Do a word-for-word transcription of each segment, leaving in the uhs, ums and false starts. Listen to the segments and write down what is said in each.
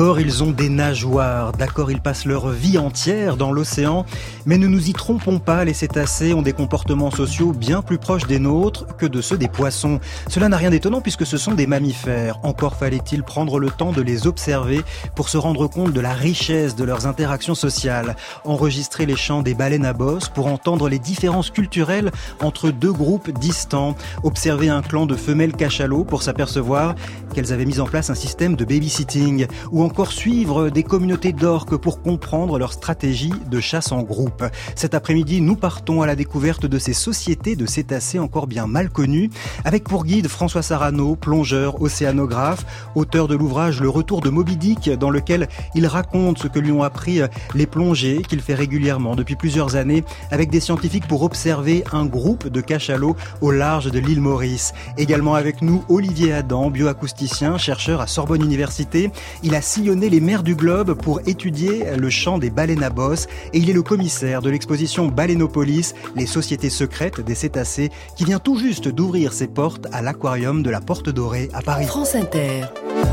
D'accord, ils ont des nageoires, d'accord, ils passent leur vie entière dans l'océan, mais ne nous y trompons pas, les cétacés ont des comportements sociaux bien plus proches des nôtres que de ceux des poissons. Cela n'a rien d'étonnant puisque ce sont des mammifères. Encore fallait-il prendre le temps de les observer pour se rendre compte de la richesse de leurs interactions sociales. Enregistrer les chants des baleines à bosse pour entendre les différences culturelles entre deux groupes distants. Observer un clan de femelles cachalots pour s'apercevoir qu'elles avaient mis en place un système de babysitting. Ou encore suivre des communautés d'orques pour comprendre leur stratégie de chasse en groupe. Cet après-midi, nous partons à la découverte de ces sociétés de cétacés encore bien mal connues, avec pour guide François Sarano, plongeur, océanographe, auteur de l'ouvrage Le Retour de Moby Dick, dans lequel il raconte ce que lui ont appris les plongées qu'il fait régulièrement depuis plusieurs années avec des scientifiques pour observer un groupe de cachalots au large de l'île Maurice. Également avec nous, Olivier Adam, bioacousticien, chercheur à Sorbonne Université. Il a sillonné les mers du globe pour étudier le chant des baleines à bosse et il est le commissaire de l'exposition Baleiноpolis, les sociétés secrètes des cétacés, qui vient tout juste d'ouvrir ses portes à l'aquarium de la Porte Dorée à Paris. France Inter.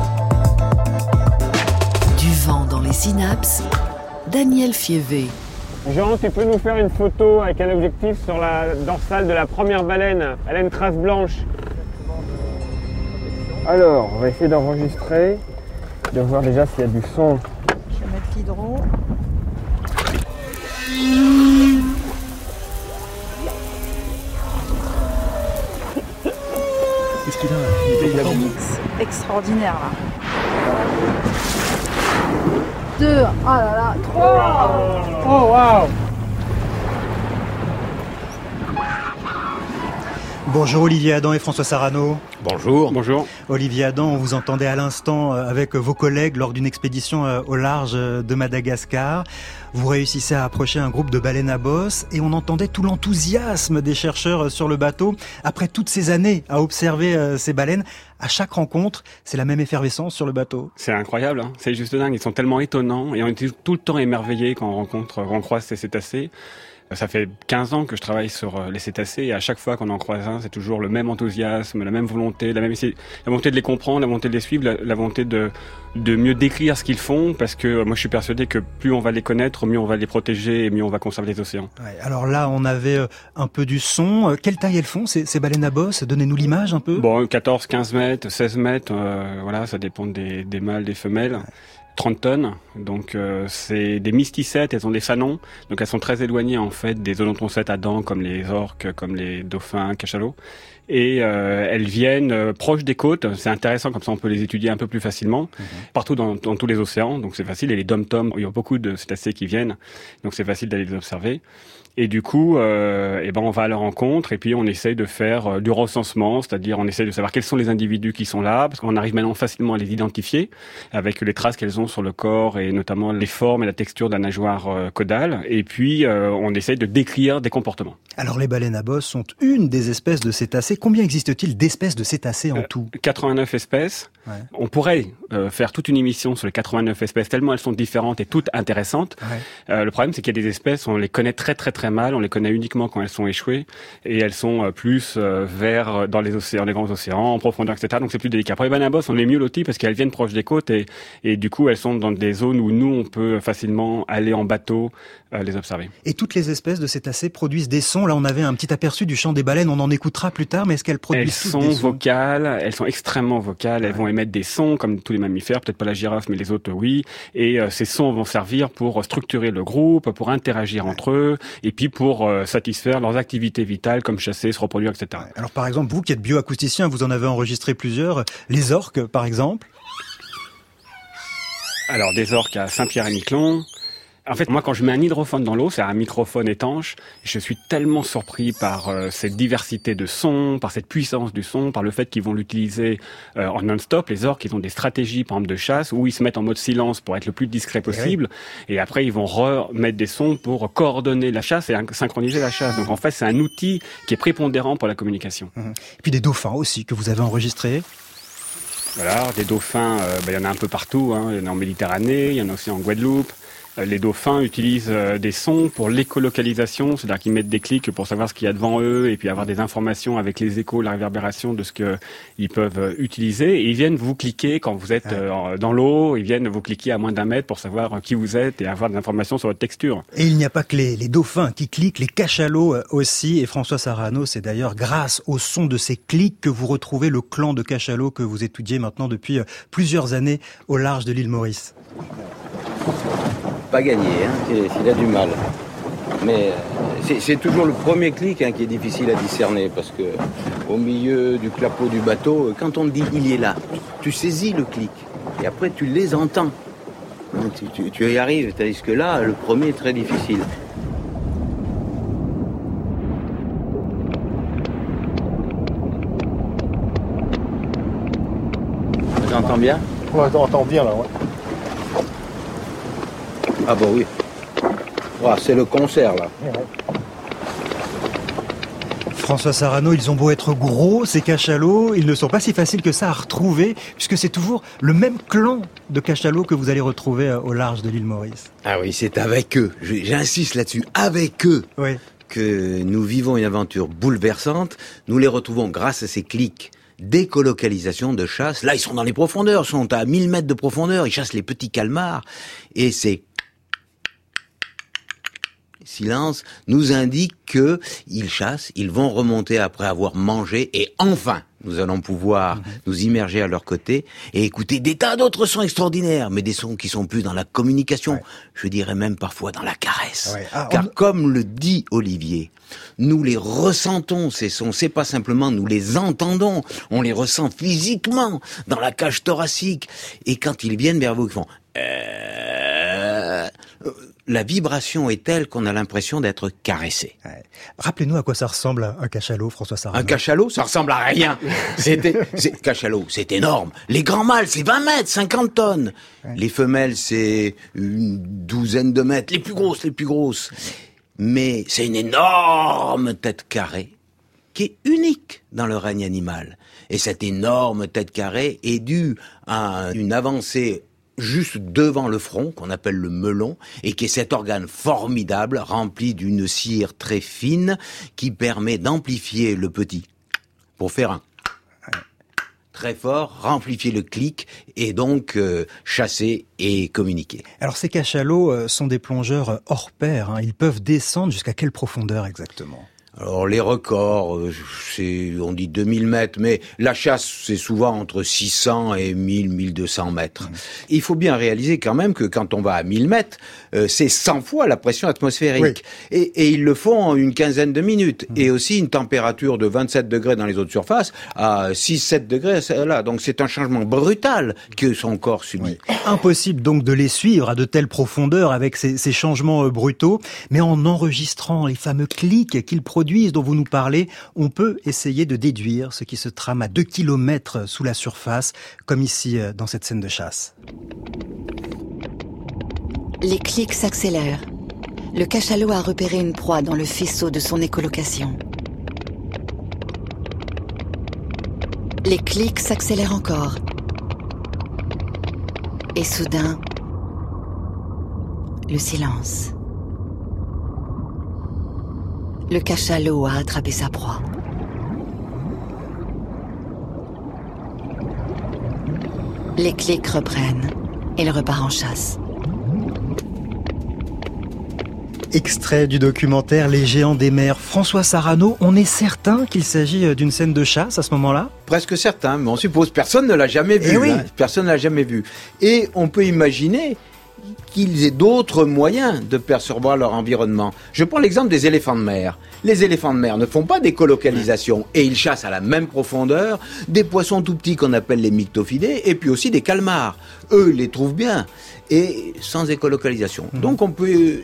Du vent dans les synapses, Daniel Fievé. Jean, tu peux nous faire une photo avec un objectif sur la dorsale de la première baleine, baleine trace blanche. Alors, on va essayer d'enregistrer, de voir déjà s'il y a du son. Je vais mettre l'hydro. Qu'est-ce qu'il a? Il a un mix extraordinaire là. Deux, oh là là, trois. Oh waouh! Bonjour Olivier Adam et François Sarano. Bonjour. Bonjour. Olivier Adam, on vous entendait à l'instant avec vos collègues lors d'une expédition au large de Madagascar. Vous réussissez à approcher un groupe de baleines à bosse et on entendait tout l'enthousiasme des chercheurs sur le bateau. Après toutes ces années à observer ces baleines, à chaque rencontre, c'est la même effervescence sur le bateau. C'est incroyable, hein, c'est juste dingue. Ils sont tellement étonnants et on est tout le temps émerveillés quand on rencontre, quand on croise ces cétacés. Ça fait quinze ans que je travaille sur les cétacés et à chaque fois qu'on en croise un, c'est toujours le même enthousiasme, la même volonté, la même la volonté de les comprendre, la volonté de les suivre, la, la volonté de de mieux décrire ce qu'ils font, parce que moi je suis persuadé que plus on va les connaître, mieux on va les protéger et mieux on va conserver les océans. Ouais, alors là, on avait un peu du son. Quelle taille elles font ces, ces baleines à bosse? Donnez-nous l'image un peu. Bon, quatorze, quinze mètres, seize mètres, euh, voilà, ça dépend des, des mâles, des femelles. Ouais. trente tonnes, donc euh, c'est des mysticettes, elles ont des fanons, donc elles sont très éloignées en fait des odontocètes à dents comme les orques, comme les dauphins, cachalots, et euh, elles viennent euh, proches des côtes. C'est intéressant, comme ça on peut les étudier un peu plus facilement, mmh. partout dans, dans tous les océans, donc c'est facile, et les dom-toms, il y a beaucoup de cétacés qui viennent, donc c'est facile d'aller les observer. Et du coup, euh, eh ben on va à leur rencontre et puis on essaye de faire euh, du recensement, c'est-à-dire on essaye de savoir quels sont les individus qui sont là, parce qu'on arrive maintenant facilement à les identifier avec les traces qu'elles ont sur le corps et notamment les formes et la texture de la nageoire euh, caudale. Et puis euh, on essaye de décrire des comportements. Alors les baleines à bosse sont une des espèces de cétacés. Combien existe-t-il d'espèces de cétacés en tout? euh, quatre-vingt-neuf espèces. Ouais. On pourrait euh, faire toute une émission sur les quatre-vingt-neuf espèces, tellement elles sont différentes et toutes intéressantes. Ouais. Euh, le problème, c'est qu'il y a des espèces, on les connaît très très très mal, on les connaît uniquement quand elles sont échouées, et elles sont euh, plus euh, vers dans les océans, les grands océans, en profondeur, et cetera. Donc c'est plus délicat. Pour les baleines à bosse, on est mieux lotis parce qu'elles viennent proches des côtes et, et du coup elles sont dans des zones où nous on peut facilement aller en bateau euh, les observer. Et toutes les espèces de cétacés produisent des sons. Là, on avait un petit aperçu du chant des baleines. On en écoutera plus tard, mais est-ce qu'elles produisent elles toutes sont des sons? vocales, elles sont extrêmement vocales. Elles ouais. vont émettre des sons comme tous les mammifères, peut-être pas la girafe, mais les autres oui. Et euh, ces sons vont servir pour structurer le groupe, pour interagir ouais. entre eux, et puis pour euh, satisfaire leurs activités vitales comme chasser, se reproduire, et cetera. Ouais. Alors par exemple, vous qui êtes bioacousticien, vous en avez enregistré plusieurs. Les orques, par exemple? Alors des orques à Saint-Pierre-et-Miquelon. En fait, moi, quand je mets un hydrophone dans l'eau, c'est un microphone étanche, je suis tellement surpris par euh, cette diversité de sons, par cette puissance du son, par le fait qu'ils vont l'utiliser euh, en non-stop. Les orques, ils ont des stratégies, par exemple, de chasse, où ils se mettent en mode silence pour être le plus discret possible, et, oui. et après, ils vont remettre des sons pour coordonner la chasse et synchroniser la chasse. Donc, en fait, c'est un outil qui est prépondérant pour la communication. Mmh. Et puis des dauphins aussi, que vous avez enregistrés. Voilà, des dauphins, euh, bah, il y en a un peu partout, hein. Il y en a en Méditerranée, il y en a aussi en Guadeloupe. Les dauphins utilisent des sons pour l'écolocalisation, c'est-à-dire qu'ils mettent des clics pour savoir ce qu'il y a devant eux et puis avoir des informations avec les échos, la réverbération de ce qu'ils peuvent utiliser. Et ils viennent vous cliquer quand vous êtes dans l'eau, ils viennent vous cliquer à moins d'un mètre pour savoir qui vous êtes et avoir des informations sur votre texture. Et il n'y a pas que les, les dauphins qui cliquent, les cachalots aussi. Et François Sarano, c'est d'ailleurs grâce au son de ces clics que vous retrouvez le clan de cachalots que vous étudiez maintenant depuis plusieurs années au large de l'île Maurice. Pas gagné, hein, il a du mal. Mais c'est, c'est toujours le premier clic hein, qui est difficile à discerner parce que au milieu du clapot du bateau, quand on te dit il est là, tu saisis le clic et après tu les entends. Donc, tu, tu, tu y arrives, tandis que là, le premier est très difficile. J'entends bien ? Ouais, on entend bien là, ouais. Ah bah oui. Ah, c'est le concert là. François Sarano, ils ont beau être gros, ces cachalots, ils ne sont pas si faciles que ça à retrouver, puisque c'est toujours le même clan de cachalots que vous allez retrouver au large de l'île Maurice. Ah oui, c'est avec eux, j'insiste là-dessus, avec eux oui. que nous vivons une aventure bouleversante. Nous les retrouvons grâce à ces clics d'écolocalisation, de chasse. Là, ils sont dans les profondeurs, ils sont à mille mètres de profondeur, ils chassent les petits calmars, et c'est silence nous indique que ils chassent, ils vont remonter après avoir mangé et enfin nous allons pouvoir mmh. nous immerger à leur côté et écouter des tas d'autres sons extraordinaires, mais des sons qui sont plus dans la communication, ouais. je dirais même parfois dans la caresse. Ouais. Ah, Car on... comme le dit Olivier, nous les ressentons ces sons, c'est pas simplement nous les entendons, on les ressent physiquement dans la cage thoracique et quand ils viennent vers vous, ils font euh... la vibration est telle qu'on a l'impression d'être caressé. Ouais. Rappelez-nous à quoi ça ressemble un cachalot, François Sarano. Un cachalot, ça ressemble à rien. C'était, c'est, cachalot, c'est énorme. Les grands mâles, c'est vingt mètres, cinquante tonnes. Ouais. Les femelles, c'est une douzaine de mètres. Les plus grosses, les plus grosses. Mais c'est une énorme tête carrée qui est unique dans le règne animal. Et cette énorme tête carrée est due à une avancée juste devant le front, qu'on appelle le melon, et qui est cet organe formidable, rempli d'une cire très fine, qui permet d'amplifier le petit, pour faire un très fort, amplifier le clic, et donc euh, chasser et communiquer. Alors ces cachalots sont des plongeurs hors pair, hein. Ils peuvent descendre jusqu'à quelle profondeur exactement ? Alors les records, c'est, on dit deux mille mètres, mais la chasse c'est souvent entre six cents et mille, mille deux cents mètres. Mmh. Il faut bien réaliser quand même que quand on va à mille mètres, euh, c'est cent fois la pression atmosphérique. Oui. Et, et ils le font en une quinzaine de minutes. Mmh. Et aussi une température de vingt-sept degrés dans les eaux de surface à six sept degrés là. Donc c'est un changement brutal que son corps subit. Oui. Impossible donc de les suivre à de telles profondeurs avec ces, ces changements euh, brutaux, mais en enregistrant les fameux clics qu'ils produisent dont vous nous parlez, on peut essayer de déduire ce qui se trame à deux kilomètres sous la surface, comme ici dans cette scène de chasse. Les clics s'accélèrent. Le cachalot a repéré une proie dans le faisceau de son écolocation. Les clics s'accélèrent encore. Et soudain, le silence. Le cachalot a attrapé sa proie. Les clics reprennent. Il repart en chasse. Extrait du documentaire Les Géants des mers. François Sarano, on est certain qu'il s'agit d'une scène de chasse à ce moment-là ? Presque certain, mais on suppose. Personne ne l'a jamais vu. Eh oui. hein. Personne ne l'a jamais vu. Et on peut imaginer qu'ils aient d'autres moyens de percevoir leur environnement. Je prends l'exemple des éléphants de mer. Les éléphants de mer ne font pas d'écolocalisation et ils chassent à la même profondeur des poissons tout petits qu'on appelle les myctophidés et puis aussi des calmars. Eux, ils les trouvent bien et sans écolocalisation. Mmh. Donc on peut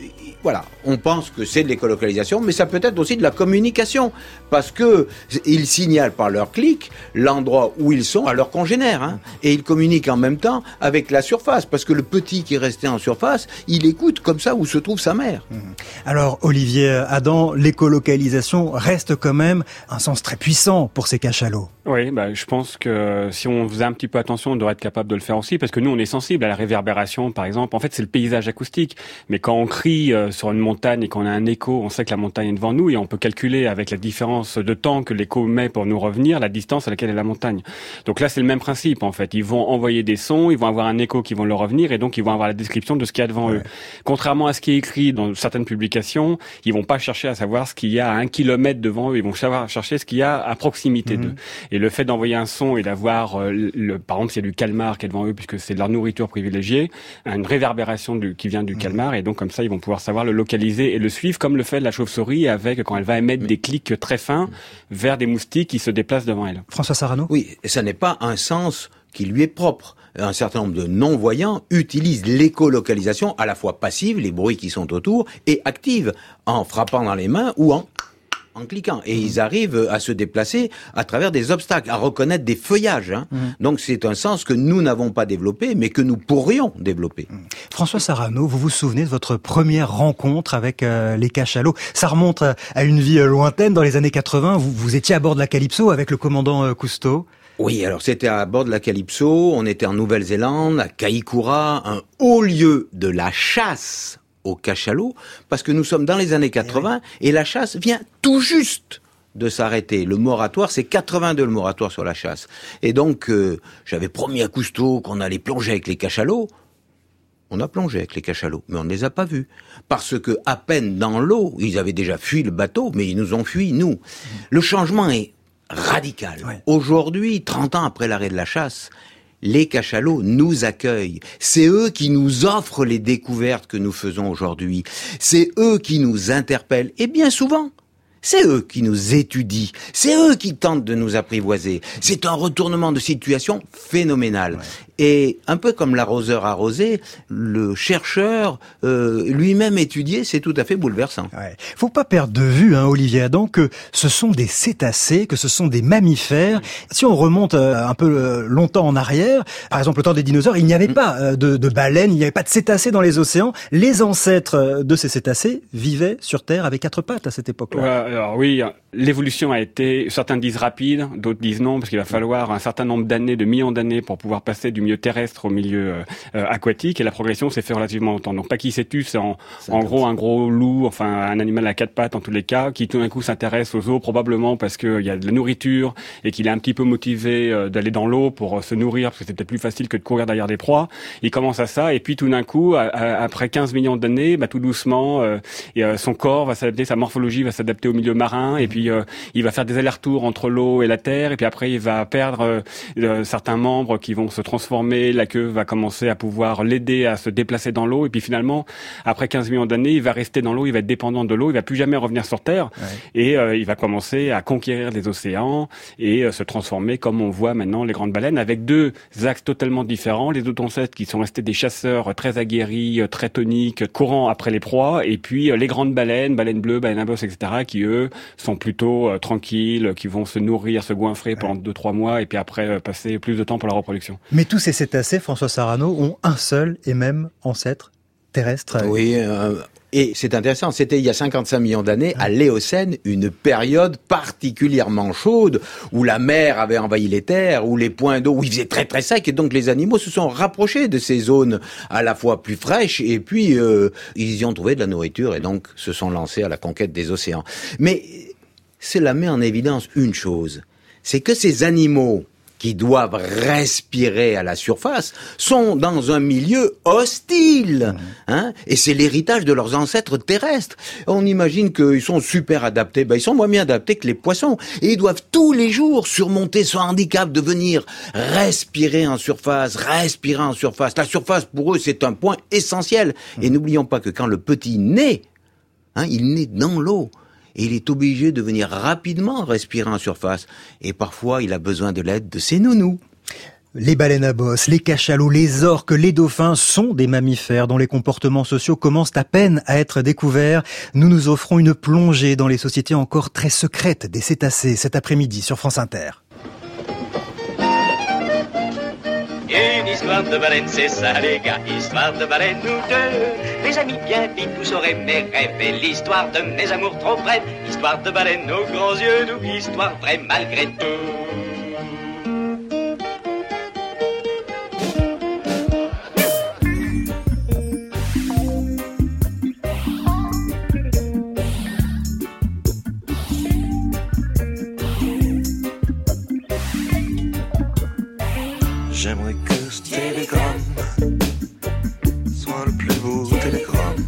Voilà, on pense que c'est de l'écolocalisation, mais ça peut être aussi de la communication, parce que ils signalent par leur clic l'endroit où ils sont à leurs congénères, hein, et ils communiquent en même temps avec la surface, parce que le petit qui est resté en surface, il écoute comme ça où se trouve sa mère. Alors Olivier Adam, l'écolocalisation reste quand même un sens très puissant pour ces cachalots. Oui, bah, je pense que si on faisait un petit peu attention, on devrait être capable de le faire aussi, parce que nous, on est sensible à la réverbération, par exemple. En fait, c'est le paysage acoustique. Mais quand on crie euh, sur une montagne et qu'on a un écho, on sait que la montagne est devant nous et on peut calculer avec la différence de temps que l'écho met pour nous revenir, la distance à laquelle est la montagne. Donc là, c'est le même principe, en fait. Ils vont envoyer des sons, ils vont avoir un écho qui vont leur revenir et donc ils vont avoir la description de ce qu'il y a devant ouais. eux. Contrairement à ce qui est écrit dans certaines publications, ils vont pas chercher à savoir ce qu'il y a à un kilomètre devant eux, ils vont savoir chercher ce qu'il y a à proximité mmh. d'eux. Et le fait d'envoyer un son et d'avoir, euh, le, par exemple, s'il y a du calmar qui est devant eux, puisque c'est leur nourriture privilégiée, une réverbération du, qui vient du mmh. calmar, et donc comme ça, ils vont pouvoir savoir le localiser et le suivre, comme le fait la chauve-souris avec quand elle va émettre mmh. des clics très fins vers des moustiques qui se déplacent devant elle. François Sarano ? Oui, et ça n'est pas un sens qui lui est propre. Un certain nombre de non-voyants utilisent l'écolocalisation à la fois passive, les bruits qui sont autour, et active, en frappant dans les mains ou en... en cliquant. Et mmh. ils arrivent à se déplacer à travers des obstacles, à reconnaître des feuillages. Hein. Mmh. Donc c'est un sens que nous n'avons pas développé, mais que nous pourrions développer. Mmh. François Sarano, vous vous souvenez de votre première rencontre avec euh, les cachalots ? Ça remonte à, à une vie euh, lointaine, dans les années quatre-vingts. Vous, vous étiez à bord de la Calypso avec le commandant euh, Cousteau. Oui, alors c'était à bord de la Calypso, on était en Nouvelle-Zélande, à Kaikoura, un haut lieu de la chasse au cachalot, parce que nous sommes dans les années quatre-vingts, et, oui. et la chasse vient tout juste de s'arrêter. Le moratoire, c'est quatre-vingt-deux le moratoire sur la chasse. Et donc, euh, j'avais promis à Cousteau qu'on allait plonger avec les cachalots. On a plongé avec les cachalots, mais on ne les a pas vus. Parce que, à peine dans l'eau, ils avaient déjà fui le bateau, mais ils nous ont fui, nous. Mmh. Le changement est radical. Ouais. Aujourd'hui, trente ans après l'arrêt de la chasse, les cachalots nous accueillent. C'est eux qui nous offrent les découvertes que nous faisons aujourd'hui. C'est eux qui nous interpellent. Et bien souvent, c'est eux qui nous étudient. C'est eux qui tentent de nous apprivoiser. C'est un retournement de situation phénoménal. Ouais. Et un peu comme l'arroseur arrosé, le chercheur euh, lui-même étudié, c'est tout à fait bouleversant. Ouais. Faut pas perdre de vue, hein, Olivier Adam, que ce sont des cétacés, que ce sont des mammifères. Si on remonte euh, un peu euh, longtemps en arrière, par exemple au temps des dinosaures, il n'y avait mmh. pas euh, de, de baleines, il n'y avait pas de cétacés dans les océans. Les ancêtres de ces cétacés vivaient sur Terre avec quatre pattes à cette époque-là. Ouais, alors oui, l'évolution a été, certains disent rapide, d'autres disent non, parce qu'il va falloir un certain nombre d'années, de millions d'années pour pouvoir passer du milieu terrestre au milieu euh, aquatique, et la progression s'est fait relativement longtemps. Donc Pachycétus, c'est en, en gros un gros loup, enfin un animal à quatre pattes en tous les cas, qui tout d'un coup s'intéresse aux eaux, probablement parce qu'il y a de la nourriture et qu'il est un petit peu motivé euh, d'aller dans l'eau pour euh, se nourrir, parce que c'est peut-être plus facile que de courir derrière des proies. Il commence à ça, et puis tout d'un coup, à, à, après quinze millions d'années, bah, tout doucement, euh, et, euh, son corps va s'adapter, sa morphologie va s'adapter au milieu marin, et puis euh, il va faire des allers-retours entre l'eau et la terre, et puis après il va perdre euh, euh, certains membres qui vont se transformer. La queue va commencer à pouvoir l'aider à se déplacer dans l'eau, et puis finalement, après quinze millions d'années, il va rester dans l'eau, il va être dépendant de l'eau, il va plus jamais revenir sur Terre, ouais. et euh, il va commencer à conquérir les océans et euh, se transformer comme on voit maintenant les grandes baleines, avec deux axes totalement différents. Les autres ancêtres qui sont restés des chasseurs très aguerris, très toniques, courant après les proies, et puis euh, les grandes baleines, baleines bleues, baleines à bosse, et cetera, qui eux sont plutôt euh, tranquilles, qui vont se nourrir, se goinfrer pendant deux trois mois, et puis après euh, passer plus de temps pour la reproduction. Mais tous ces cétacés, François Sarano, ont un seul et même ancêtre terrestre. Oui, euh, et c'est intéressant, c'était il y a cinquante-cinq millions d'années, à l'Éocène, une période particulièrement chaude, où la mer avait envahi les terres, où les points d'eau, où il faisait très très sec, et donc les animaux se sont rapprochés de ces zones à la fois plus fraîches, et puis euh, ils y ont trouvé de la nourriture, et donc se sont lancés à la conquête des océans. Mais cela met en évidence une chose, c'est que ces animaux qui doivent respirer à la surface, sont dans un milieu hostile. Hein, et c'est l'héritage de leurs ancêtres terrestres. On imagine qu'ils sont super adaptés. Ben, ils sont moins bien adaptés que les poissons. Et ils doivent tous les jours surmonter ce handicap de venir respirer en surface, respirer en surface. La surface, pour eux, c'est un point essentiel. Et n'oublions pas que quand le petit naît, hein, il naît dans l'eau. Et il est obligé de venir rapidement respirer en surface. Et parfois, il a besoin de l'aide de ses nounous. Les baleines à bosse, les cachalots, les orques, les dauphins sont des mammifères dont les comportements sociaux commencent à peine à être découverts. Nous nous offrons une plongée dans les sociétés encore très secrètes des cétacés cet après-midi sur France Inter. Une histoire de baleine, c'est ça les gars, histoire de baleine nous deux. Les amis bien vite, tous auraient mes rêves et l'histoire de mes amours trop brèves. Histoire de baleine aux grands yeux, nous, histoire vraie malgré tout. J'aimerais que ce télégramme soit le plus beau télégramme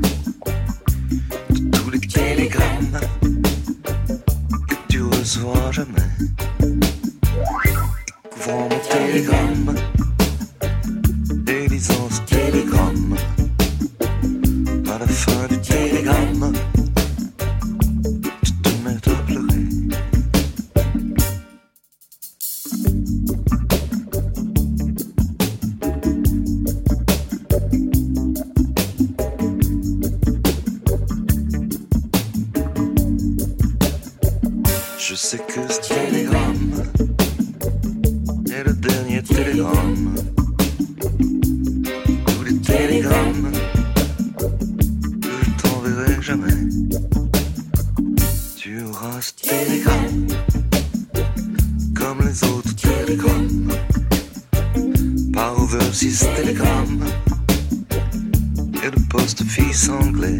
de tous les télégrammes que tu recevras jamais. Couvrant mon télégramme et lisant ce télégramme, à la fin du télégramme, tu te mets à pleurer. Je sais que ce télégramme est le dernier télégramme. Tous les télégrammes que je t'enverrai jamais. Tu auras ce télégramme comme les autres télégrammes. Par overseas télégramme et le post-office anglais.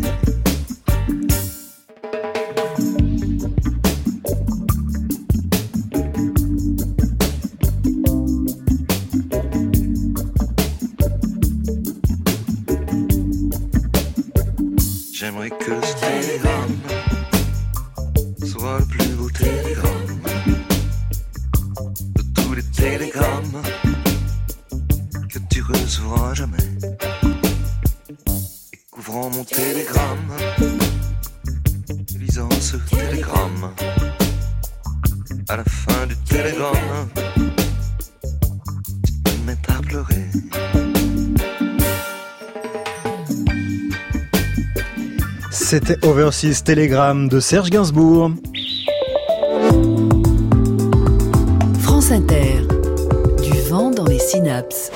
J'aimerais que ce télégramme soit le plus beau télégramme de tous les télégrammes que tu recevras jamais. Et couvrant mon télégramme, lisant ce télégramme, à la fin du télégramme, tu te mets à pleurer. C'était Overseas Telegram de Serge Gainsbourg. France Inter. Du vent dans les synapses.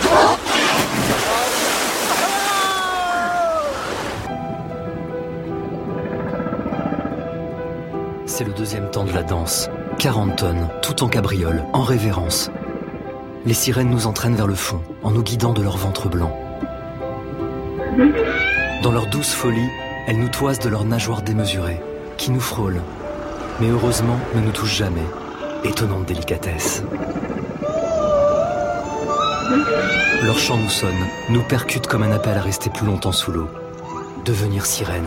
C'est le deuxième temps de la danse. quarante tonnes, tout en cabriole, en révérence. Les sirènes nous entraînent vers le fond, en nous guidant de leur ventre blanc. Dans leur douce folie, elles nous toisent de leurs nageoires démesurées, qui nous frôlent, mais heureusement ne nous touchent jamais. Étonnante délicatesse. Leur chant nous sonne, nous percute comme un appel à rester plus longtemps sous l'eau. Devenir sirène.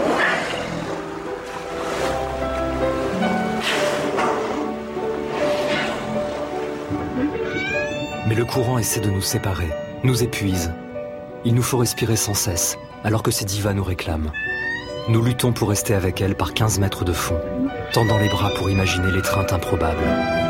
Mais le courant essaie de nous séparer, nous épuise. Il nous faut respirer sans cesse, alors que ces divas nous réclament. Nous luttons pour rester avec elles par quinze mètres de fond, tendant les bras pour imaginer l'étreinte improbable.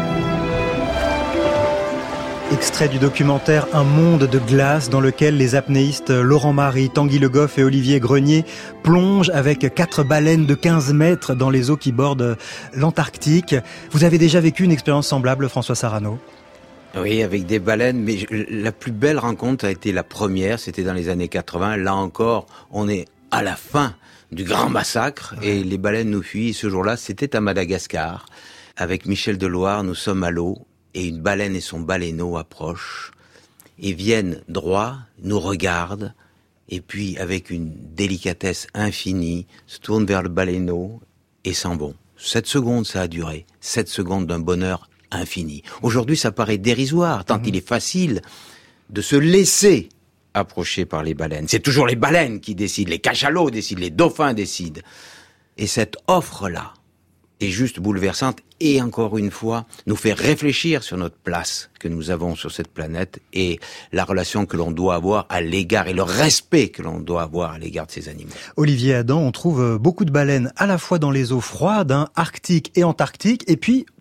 Extrait du documentaire Un monde de glace dans lequel les apnéistes Laurent Marie, Tanguy Le Goff et Olivier Grenier plongent avec quatre baleines de quinze mètres dans les eaux qui bordent l'Antarctique. Vous avez déjà vécu une expérience semblable, François Sarano ? Oui, avec des baleines, mais je, la plus belle rencontre a été la première, c'était dans les années quatre-vingts. Là encore, on est à la fin du grand massacre et les baleines nous fuient. Ce jour-là, c'était à Madagascar. Avec Michel Deloire, nous sommes à l'eau et une baleine et son baleineau approchent et viennent droit, nous regardent et puis, avec une délicatesse infinie, se tournent vers le baleineau et s'en vont. Sept secondes, ça a duré. Sept secondes d'un bonheur infini. Aujourd'hui, ça paraît dérisoire, tant mmh. il est facile de se laisser approcher par les baleines. C'est toujours les baleines qui décident, les cachalots décident, les dauphins décident. Et cette offre-là est juste bouleversante et, encore une fois, nous fait réfléchir sur notre place que nous avons sur cette planète et la relation que l'on doit avoir à l'égard et le respect que l'on doit avoir à l'égard de ces animaux. Olivier Adam, on trouve beaucoup de baleines à la fois dans les eaux froides, hein, arctiques et antarctiques, et puis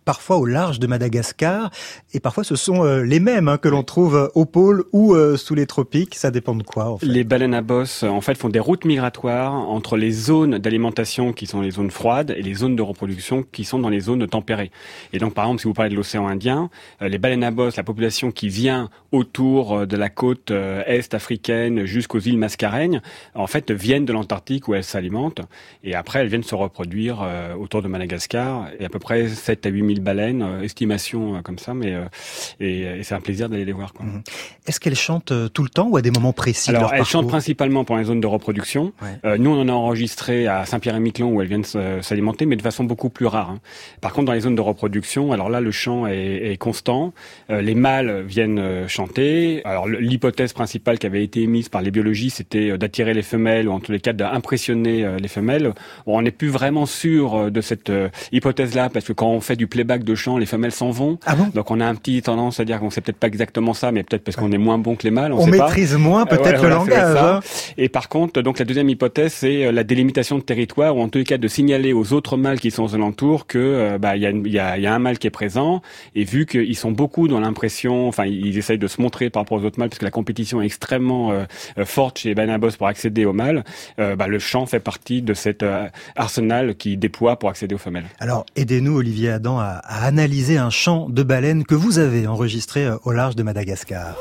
parfois au large de Madagascar, et parfois ce sont euh, les mêmes hein, que l'on trouve au pôle ou euh, sous les tropiques. Ça dépend de quoi en fait? Les baleines à bosse, en fait, font des routes migratoires entre les zones d'alimentation qui sont les zones froides et les zones de reproduction qui sont dans les zones tempérées. Et donc, par exemple, si vous parlez de l'océan Indien, euh, les baleines à bosse, la population qui vient autour de la côte euh, est africaine jusqu'aux îles Mascareignes, en fait, viennent de l'Antarctique où elles s'alimentent, et après, elles viennent se reproduire euh, autour de Madagascar, et à peu près sept à huit mille baleines, euh, estimation euh, comme ça, mais euh, et, et c'est un plaisir d'aller les voir, quoi. Mmh. Est-ce qu'elles chantent tout le temps ou à des moments précis? Alors, de leur elles parcours chantent principalement pour les zones de reproduction. Ouais. Euh, nous, on en a enregistré à Saint-Pierre-et-Miquelon où elles viennent s'alimenter, mais de façon beaucoup plus rare. Hein. Par contre, dans les zones de reproduction, alors là, le chant est, est constant. Euh, les mâles viennent chanter. Alors, l'hypothèse principale qui avait été émise par les biologistes, c'était d'attirer les femelles, ou en tous les cas d'impressionner les femelles. Bon, on n'est plus vraiment sûr de cette hypothèse-là, parce que quand on fait du playback de chant, les femelles s'en vont. Ah bon? Donc, on a un petit tendance à dire qu'on sait peut-être pas exactement ça, mais peut-être parce qu'on est moins bon que les mâles. On, on sait maîtrise pas. moins peut-être euh, ouais, le voilà, langage. Hein. Et par contre, donc la deuxième hypothèse, c'est la délimitation de territoire, ou en tous les cas de signaler aux autres mâles qui sont aux alentours que euh, bah il y a, y, a, y a un mâle qui est présent, et vu qu'ils sont beaucoup dans l'impression, enfin ils essayent de se montrer par rapport aux autres mâles, parce que la compétition est extrêmement euh, forte chez les baleines à bosse pour accéder aux mâles, euh, bah, le chant fait partie de cet euh, arsenal qui déploie pour accéder aux femelles. Alors aidez-nous Olivier Adam à, à analyser un chant de baleine que vous avez enregistré au large de Madagascar.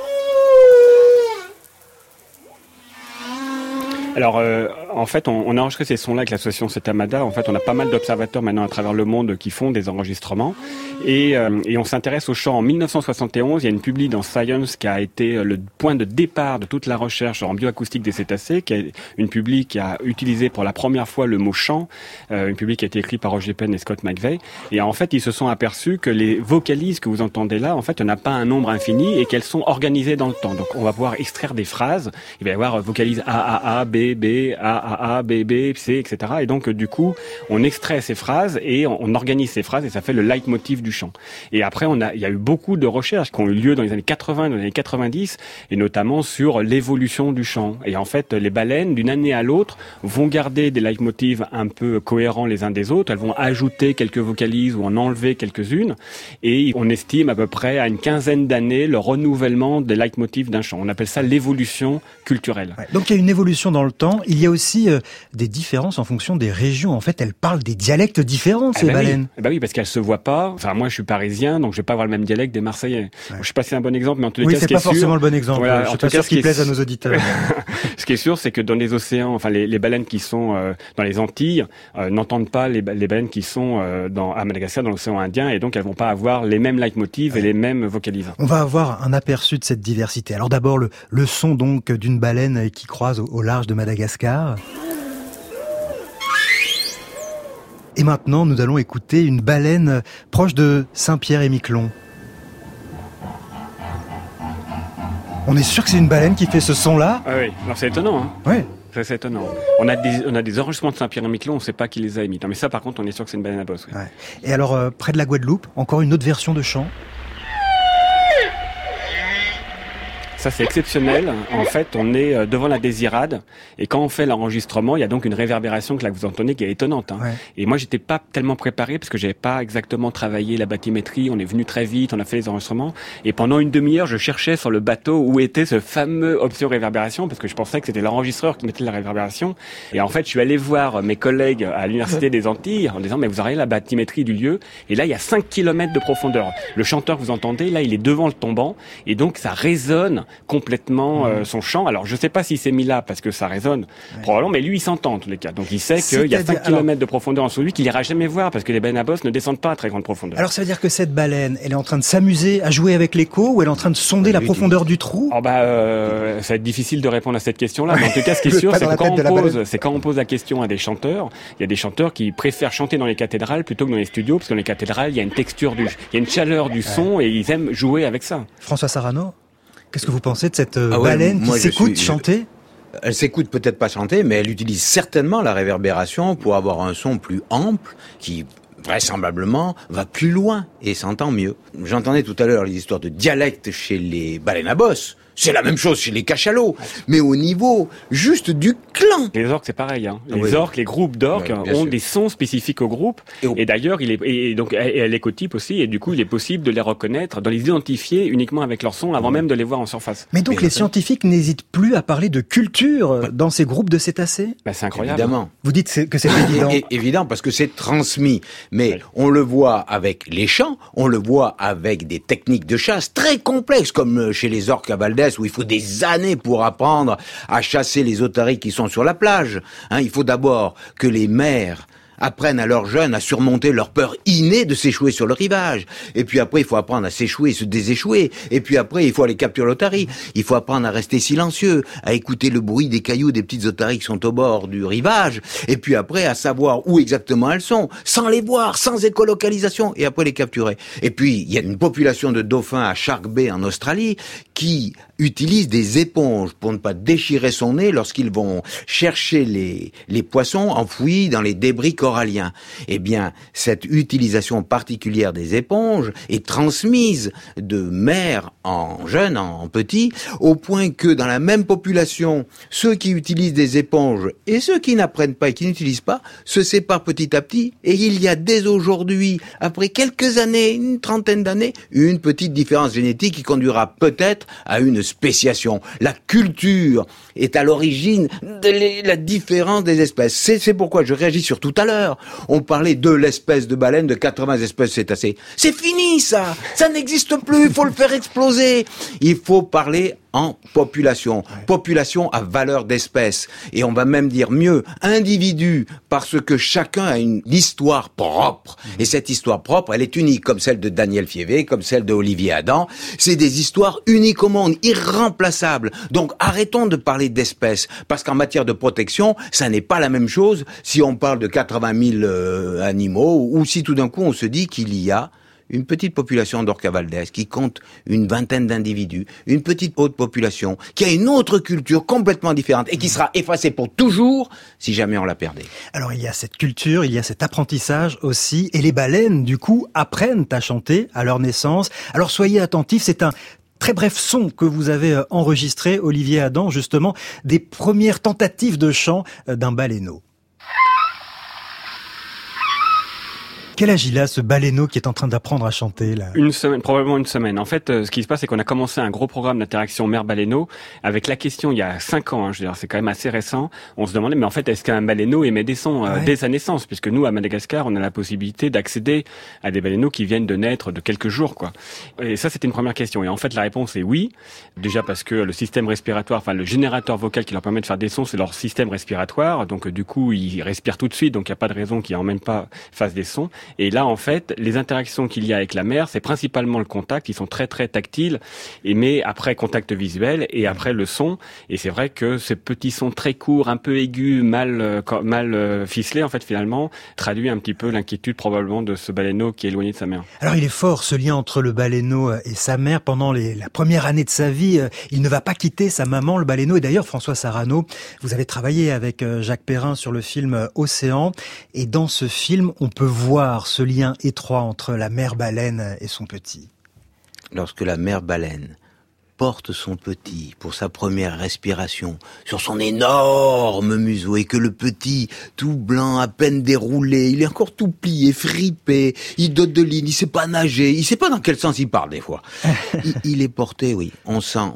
Alors, euh, en fait, on, on a enregistré ces sons-là avec l'association Setamada. En fait, on a pas mal d'observateurs maintenant à travers le monde qui font des enregistrements. Et, euh, et on s'intéresse au chant. En mille neuf cent soixante et onze, il y a une publi dans Science qui a été le point de départ de toute la recherche en bioacoustique des cétacés, qui est une publi qui a utilisé pour la première fois le mot chant, euh, une publi qui a été écrite par Roger Penn et Scott McVeigh. Et en fait, ils se sont aperçus que les vocalises que vous entendez là, en fait, on n'a pas un nombre infini et qu'elles sont organisées dans le temps. Donc, on va pouvoir extraire des phrases. Il va y avoir vocalise A, A, A, B, B, A, A, A, B, B, C, et cetera. Et donc, du coup, on extrait ces phrases et on, on organise ces phrases et ça fait le leitmotiv du chant. Et après, on a, il y a eu beaucoup de recherches qui ont eu lieu dans les années quatre-vingts, dans les années quatre-vingt-dix, et notamment sur l'évolution du chant. Et en fait, les baleines, d'une année à l'autre, vont garder des leitmotivs un peu cohérents les uns des autres. Elles vont ajouter quelques vocalises ou en enlever quelques-unes. Et on estime à peu près à une quinzaine d'années le renouvellement des leitmotivs d'un chant. On appelle ça l'évolution culturelle. Ouais, donc, il y a une évolution dans le temps. Il y a aussi euh, des différences en fonction des régions. En fait, elles parlent des dialectes différents, ces eh ben baleines. Oui. Eh ben oui, parce qu'elles se voient pas. Enfin, moi, je suis parisien, donc je vais pas avoir le même dialecte des Marseillais. Ouais. Bon, je sais pas si c'est un bon exemple, mais en tous les oui, cas, c'est ce qui pas est sûr, forcément le bon exemple. Voilà, je suis en pas tout sûr cas, qu'il plaise à nos auditeurs. Ce qui est sûr, c'est que dans les océans, enfin, les, les baleines qui sont euh, dans les Antilles euh, n'entendent pas les, les baleines qui sont euh, dans, à Madagascar, dans l'océan Indien, et donc elles vont pas avoir les mêmes leitmotivs ouais. et les mêmes vocalises. On va avoir un aperçu de cette diversité. Alors d'abord, le, le son donc d'une baleine qui croise au, au large de Madagascar. Et maintenant, nous allons écouter une baleine proche de Saint-Pierre-et-Miquelon. On est sûr que c'est une baleine qui fait ce son-là? Ah oui, alors c'est étonnant. Hein. Ouais. Ça, c'est étonnant. On a des, on a des enregistrements de Saint-Pierre-et-Miquelon, on ne sait pas qui les a émis. Non, mais ça, par contre, on est sûr que c'est une baleine à bosse. Oui. Ouais. Et alors, euh, près de la Guadeloupe, encore une autre version de chant. Ça, c'est exceptionnel. En fait, on est devant la Désirade. Et quand on fait l'enregistrement, il y a donc une réverbération que là vous entendez qui est étonnante. Hein. Ouais. Et moi, j'étais pas tellement préparé parce que j'avais pas exactement travaillé la bathymétrie. On est venu très vite, on a fait les enregistrements. Et pendant une demi-heure, je cherchais sur le bateau où était ce fameux option réverbération parce que je pensais que c'était l'enregistreur qui mettait la réverbération. Et en fait, je suis allé voir mes collègues à l'Université des Antilles en disant, mais vous aurez la bathymétrie du lieu. Et là, il y a cinq kilomètres de profondeur. Le chanteur que vous entendez, là, il est devant le tombant. Et donc, ça résonne complètement euh, son chant. Alors, je sais pas s'il s'est mis là parce que ça résonne ouais. probablement, mais lui, il s'entend en tous les cas. Donc, il sait qu'il y a cinq kilomètres de profondeur en dessous de lui qu'il ira jamais voir parce que les baleines à bosse ne descendent pas à très grande profondeur. Alors, ça veut dire que cette baleine, elle est en train de s'amuser à jouer avec l'écho ou elle est en train de sonder la profondeur du trou? Oh bah, euh, ça va être difficile de répondre à cette question-là. Mais en tout cas, ce qui est sûr, c'est que quand on pose, c'est quand on pose la question à des chanteurs, il y a des chanteurs qui préfèrent chanter dans les cathédrales plutôt que dans les studios parce que dans les cathédrales, il y a une texture du, il y a une chaleur du son ouais. et ils aiment jouer avec ça. François Sarano? Qu'est-ce que vous pensez de cette euh, ah ouais, baleine qui s'écoute suis... chanter? Elle s'écoute peut-être pas chanter, mais elle utilise certainement la réverbération pour avoir un son plus ample qui, vraisemblablement, va plus loin et s'entend mieux. J'entendais tout à l'heure les histoires de dialectes chez les baleines à bosse. C'est la même chose chez les cachalots, mais au niveau juste du clan. Les orques, c'est pareil. Hein. Les oui. orques, les groupes d'orques Ouais, ont sûr. des sons spécifiques au groupe. Et, au... et d'ailleurs, il est et donc et à l'écotype aussi. Et du coup, il est possible de les reconnaître, de les identifier uniquement avec leur son, avant mmh. même de les voir en surface. Mais donc, mais les scientifiques n'hésitent plus à parler de culture bah, dans ces groupes de cétacés. Bah, c'est incroyable. Évidemment. Vous dites que c'est évident. É- évident parce que c'est transmis. Mais oui. on le voit avec les chants, on le voit avec des techniques de chasse très complexes, comme chez les orques à Valdès, où il faut des années pour apprendre à chasser les otaries qui sont sur la plage. Hein, il faut d'abord que les mères apprennent à leurs jeunes à surmonter leur peur innée de s'échouer sur le rivage. Et puis après, il faut apprendre à s'échouer, se déséchouer. Et puis après, il faut aller capturer l'otarie. Il faut apprendre à rester silencieux, à écouter le bruit des cailloux des petites otaries qui sont au bord du rivage. Et puis après, à savoir où exactement elles sont, sans les voir, sans écolocalisation. Et après, les capturer. Et puis, il y a une population de dauphins à Shark Bay en Australie qui utilisent des éponges pour ne pas déchirer son nez lorsqu'ils vont chercher les, les poissons enfouis dans les débris coralliens. Eh bien, cette utilisation particulière des éponges est transmise de mère en jeune, en petit, au point que dans la même population, ceux qui utilisent des éponges et ceux qui n'apprennent pas et qui n'utilisent pas se séparent petit à petit. Et il y a dès aujourd'hui, après quelques années, une trentaine d'années, une petite différence génétique qui conduira peut-être à une spéciation. La culture est à l'origine de la différence des espèces. C'est, c'est pourquoi je réagis sur tout à l'heure. On parlait de l'espèce de baleine, de quatre-vingts espèces cétacées. C'est fini, ça! Ça n'existe plus, il faut le faire exploser. Il faut parler en population. Population à valeur d'espèce. Et on va même dire mieux, individu, parce que chacun a une histoire propre. Et cette histoire propre, elle est unique, comme celle de Daniel Fievé, comme celle de Olivier Adam. C'est des histoires uniques au monde, irremplaçables. Donc arrêtons de parler d'espèces, parce qu'en matière de protection, ça n'est pas la même chose si on parle de quatre-vingt mille euh, animaux, ou si tout d'un coup on se dit qu'il y a une petite population d'orques à Valdès qui compte une vingtaine d'individus, une petite haute population qui a une autre culture complètement différente et qui sera effacée pour toujours si jamais on la perdait. Alors il y a cette culture, il y a cet apprentissage aussi, et les baleines du coup apprennent à chanter à leur naissance. Alors soyez attentifs, c'est un très bref son que vous avez enregistré, Olivier Adam, justement, des premières tentatives de chant d'un baleineau. Quel âge il a, ce baleineau qui est en train d'apprendre à chanter, là? Une semaine, probablement une semaine. En fait, euh, ce qui se passe, c'est qu'on a commencé un gros programme d'interaction mère-baleineau avec la question, il y a cinq ans, hein, je veux dire, c'est quand même assez récent. On se demandait, mais en fait, est-ce qu'un baleineau émet des sons euh, ouais. dès sa naissance? Puisque nous, à Madagascar, on a la possibilité d'accéder à des baleineaux qui viennent de naître de quelques jours, quoi. Et ça, c'était une première question. Et en fait, la réponse est oui. Déjà parce que le système respiratoire, enfin, le générateur vocal qui leur permet de faire des sons, c'est leur système respiratoire. Donc, du coup, ils respirent tout de suite. Donc, il n'y a pas de raison qu'ils en même pas fassent des sons. Et là, en fait, les interactions qu'il y a avec la mère, c'est principalement le contact. Ils sont très, très tactiles. Et mais après, contact visuel et après le son. Et c'est vrai que ce petit son très court, un peu aigu, mal, euh, mal euh, ficelé, en fait, finalement, traduit un petit peu l'inquiétude probablement de ce baleineau qui est éloigné de sa mère. Alors, il est fort, ce lien entre le baleineau et sa mère. Pendant les, la première année de sa vie, il ne va pas quitter sa maman, le baleineau. Et d'ailleurs, François Sarano, vous avez travaillé avec Jacques Perrin sur le film Océan. Et dans ce film, on peut voir ce lien étroit entre la mère baleine et son petit. Lorsque la mère baleine porte son petit pour sa première respiration sur son énorme museau et que le petit, tout blanc, à peine déroulé, il est encore tout plié, fripé, il dote de ligne, il sait pas nager, il sait pas dans quel sens il parle des fois. il, il est porté, oui, on sent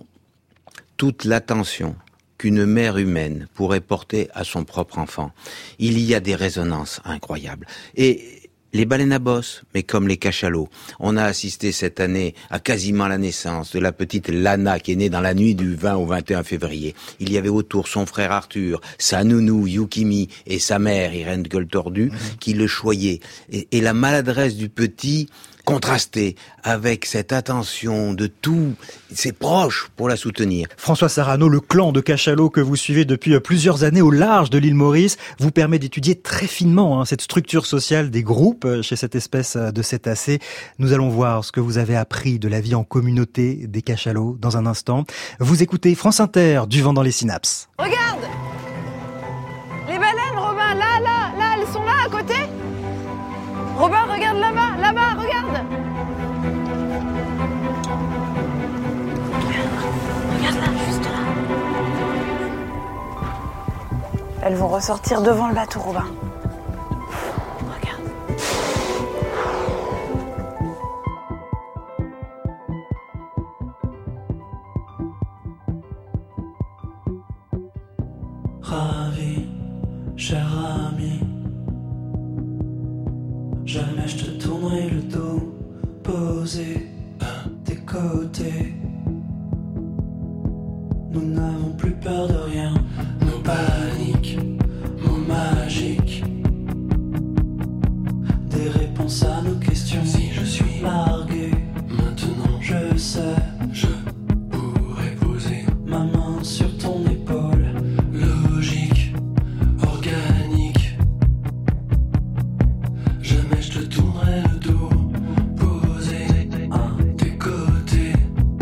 toute l'attention qu'une mère humaine pourrait porter à son propre enfant. Il y a des résonances incroyables. Et les baleines à bosse, mais comme les cachalots. On a assisté cette année à quasiment la naissance de la petite Lana qui est née dans la nuit du vingt au vingt et un février. Il y avait autour son frère Arthur, sa nounou Yukimi et sa mère Irène Gueule Tordue mmh. qui le choyaient. Et, et la maladresse du petit contrasté avec cette attention de tous ses proches pour la soutenir. François Sarano, le clan de cachalots que vous suivez depuis plusieurs années au large de l'île Maurice vous permet d'étudier très finement hein, cette structure sociale des groupes chez cette espèce de cétacés. Nous allons voir ce que vous avez appris de la vie en communauté des cachalots dans un instant. Vous écoutez France Inter, du vent dans les synapses. Regarde! Les baleines, Robin, là, là, là, elles sont là à côté. Robin, regarde là-bas, là-bas, regarde. Regarde, Elles vont ressortir devant le bateau, Robin. Regarde. Ravi, cher ami, jamais je te tournerai le dos, posé à tes côtés. Nous n'avons plus peur de rien, nos paniques, mots magiques, des réponses à nos questions. Si je suis largué, maintenant je sais, je pourrais poser ma main sur ton épaule, logique, organique. Jamais je te tournerai le dos, posé à tes côtés.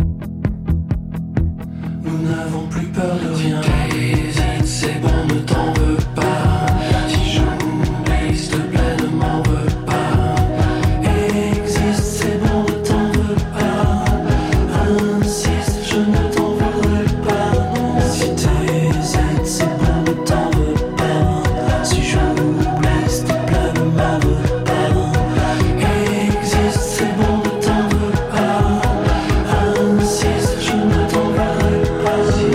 Nous n'avons plus peur de rien. Hésite, c'est bon, ne t'en veux pas. Si j'oublie, s'il te plaît, ne m'en veux pas. Existe, c'est bon, ne t'en veux pas. Insiste, je ne t'en voudrais pas. Non, si t'hésites, c'est bon, ne t'en veux pas. Si j'oublie, s'il te plaît, ne m'en veux pas. Existe, c'est bon, ne t'en veux pas. Insiste, je ne t'en voudrais pas.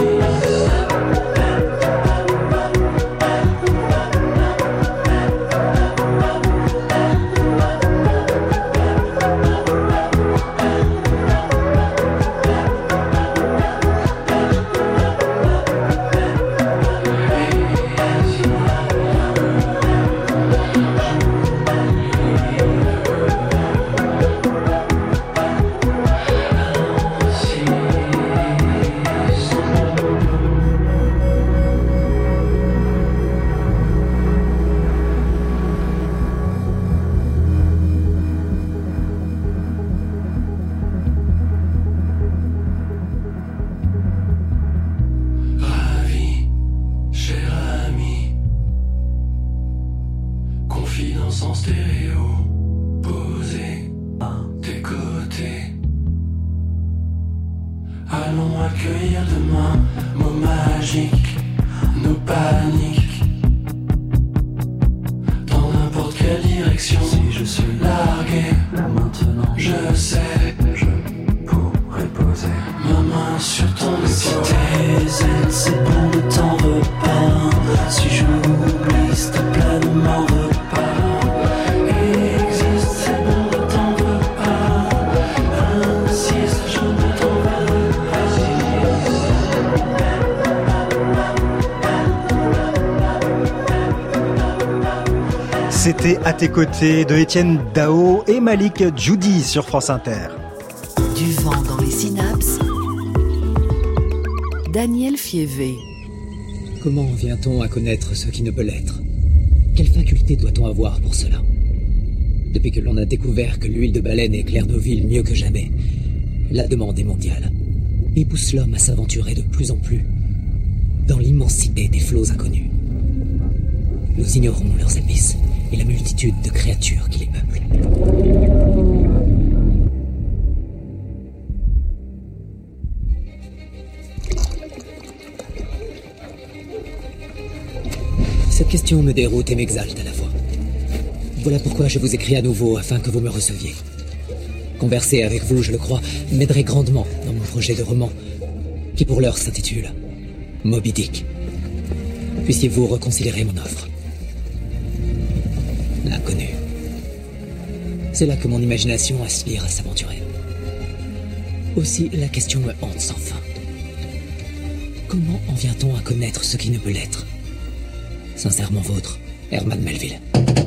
Ravi, cher ami, confidence en stéréo, posé à tes côtés. Allons accueillir demain, mots magiques, nos paniques, dans n'importe quelle direction. Si je suis largué, maintenant je sais, je pourrais poser ma main sur ton épaule. Si t'hésites, c'est bon, ne t'en veux pas. Si j'oublie, s'il te plaît, ne m'en veux pas. Existe, c'est bon, ne t'en veux pas. Insiste, je ne t'en veux pas. C'était À tes côtés de Étienne Dao et Malik Djoudi sur France Inter. Du vent dans les synapses. Daniel Fievé. Comment vient-on à connaître ce qui ne peut l'être ? Quelle faculté doit-on avoir pour cela ? Depuis que l'on a découvert que l'huile de baleine éclaire nos villes mieux que jamais, la demande est mondiale et pousse l'homme à s'aventurer de plus en plus dans l'immensité des flots inconnus. Nous ignorons leurs abysses et la multitude de créatures qui les peuplent. Cette question me déroute et m'exalte à la fois. Voilà pourquoi je vous écris à nouveau afin que vous me receviez. Converser avec vous, je le crois, m'aiderait grandement dans mon projet de roman, qui pour l'heure s'intitule Moby Dick. Puissiez-vous reconsidérer mon offre. L'inconnu. C'est là que mon imagination aspire à s'aventurer. Aussi, la question me hante sans fin. Comment en vient-on à connaître ce qui ne peut l'être ? Sincèrement vôtre, Herman Melville.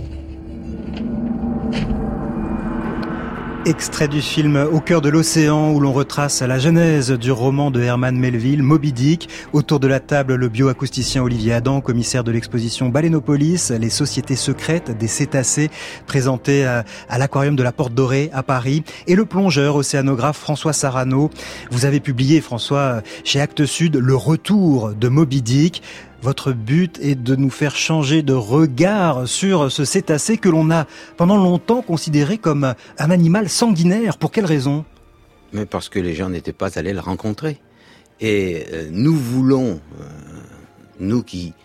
Extrait du film Au cœur de l'océan où l'on retrace la genèse du roman de Herman Melville, Moby Dick. Autour de la table, le bioacousticien Olivier Adam, commissaire de l'exposition Baleiноpolis, les sociétés secrètes des cétacés, présentées à, à l'aquarium de la Porte Dorée à Paris, et le plongeur océanographe François Sarano. Vous avez publié, François, chez Actes Sud, Le retour de Moby Dick. Votre but est de nous faire changer de regard sur ce cétacé que l'on a pendant longtemps considéré comme un animal sanguinaire. Pour quelle raison ? Mais parce que les gens n'étaient pas allés le rencontrer. Et euh, nous voulons, euh, nous qui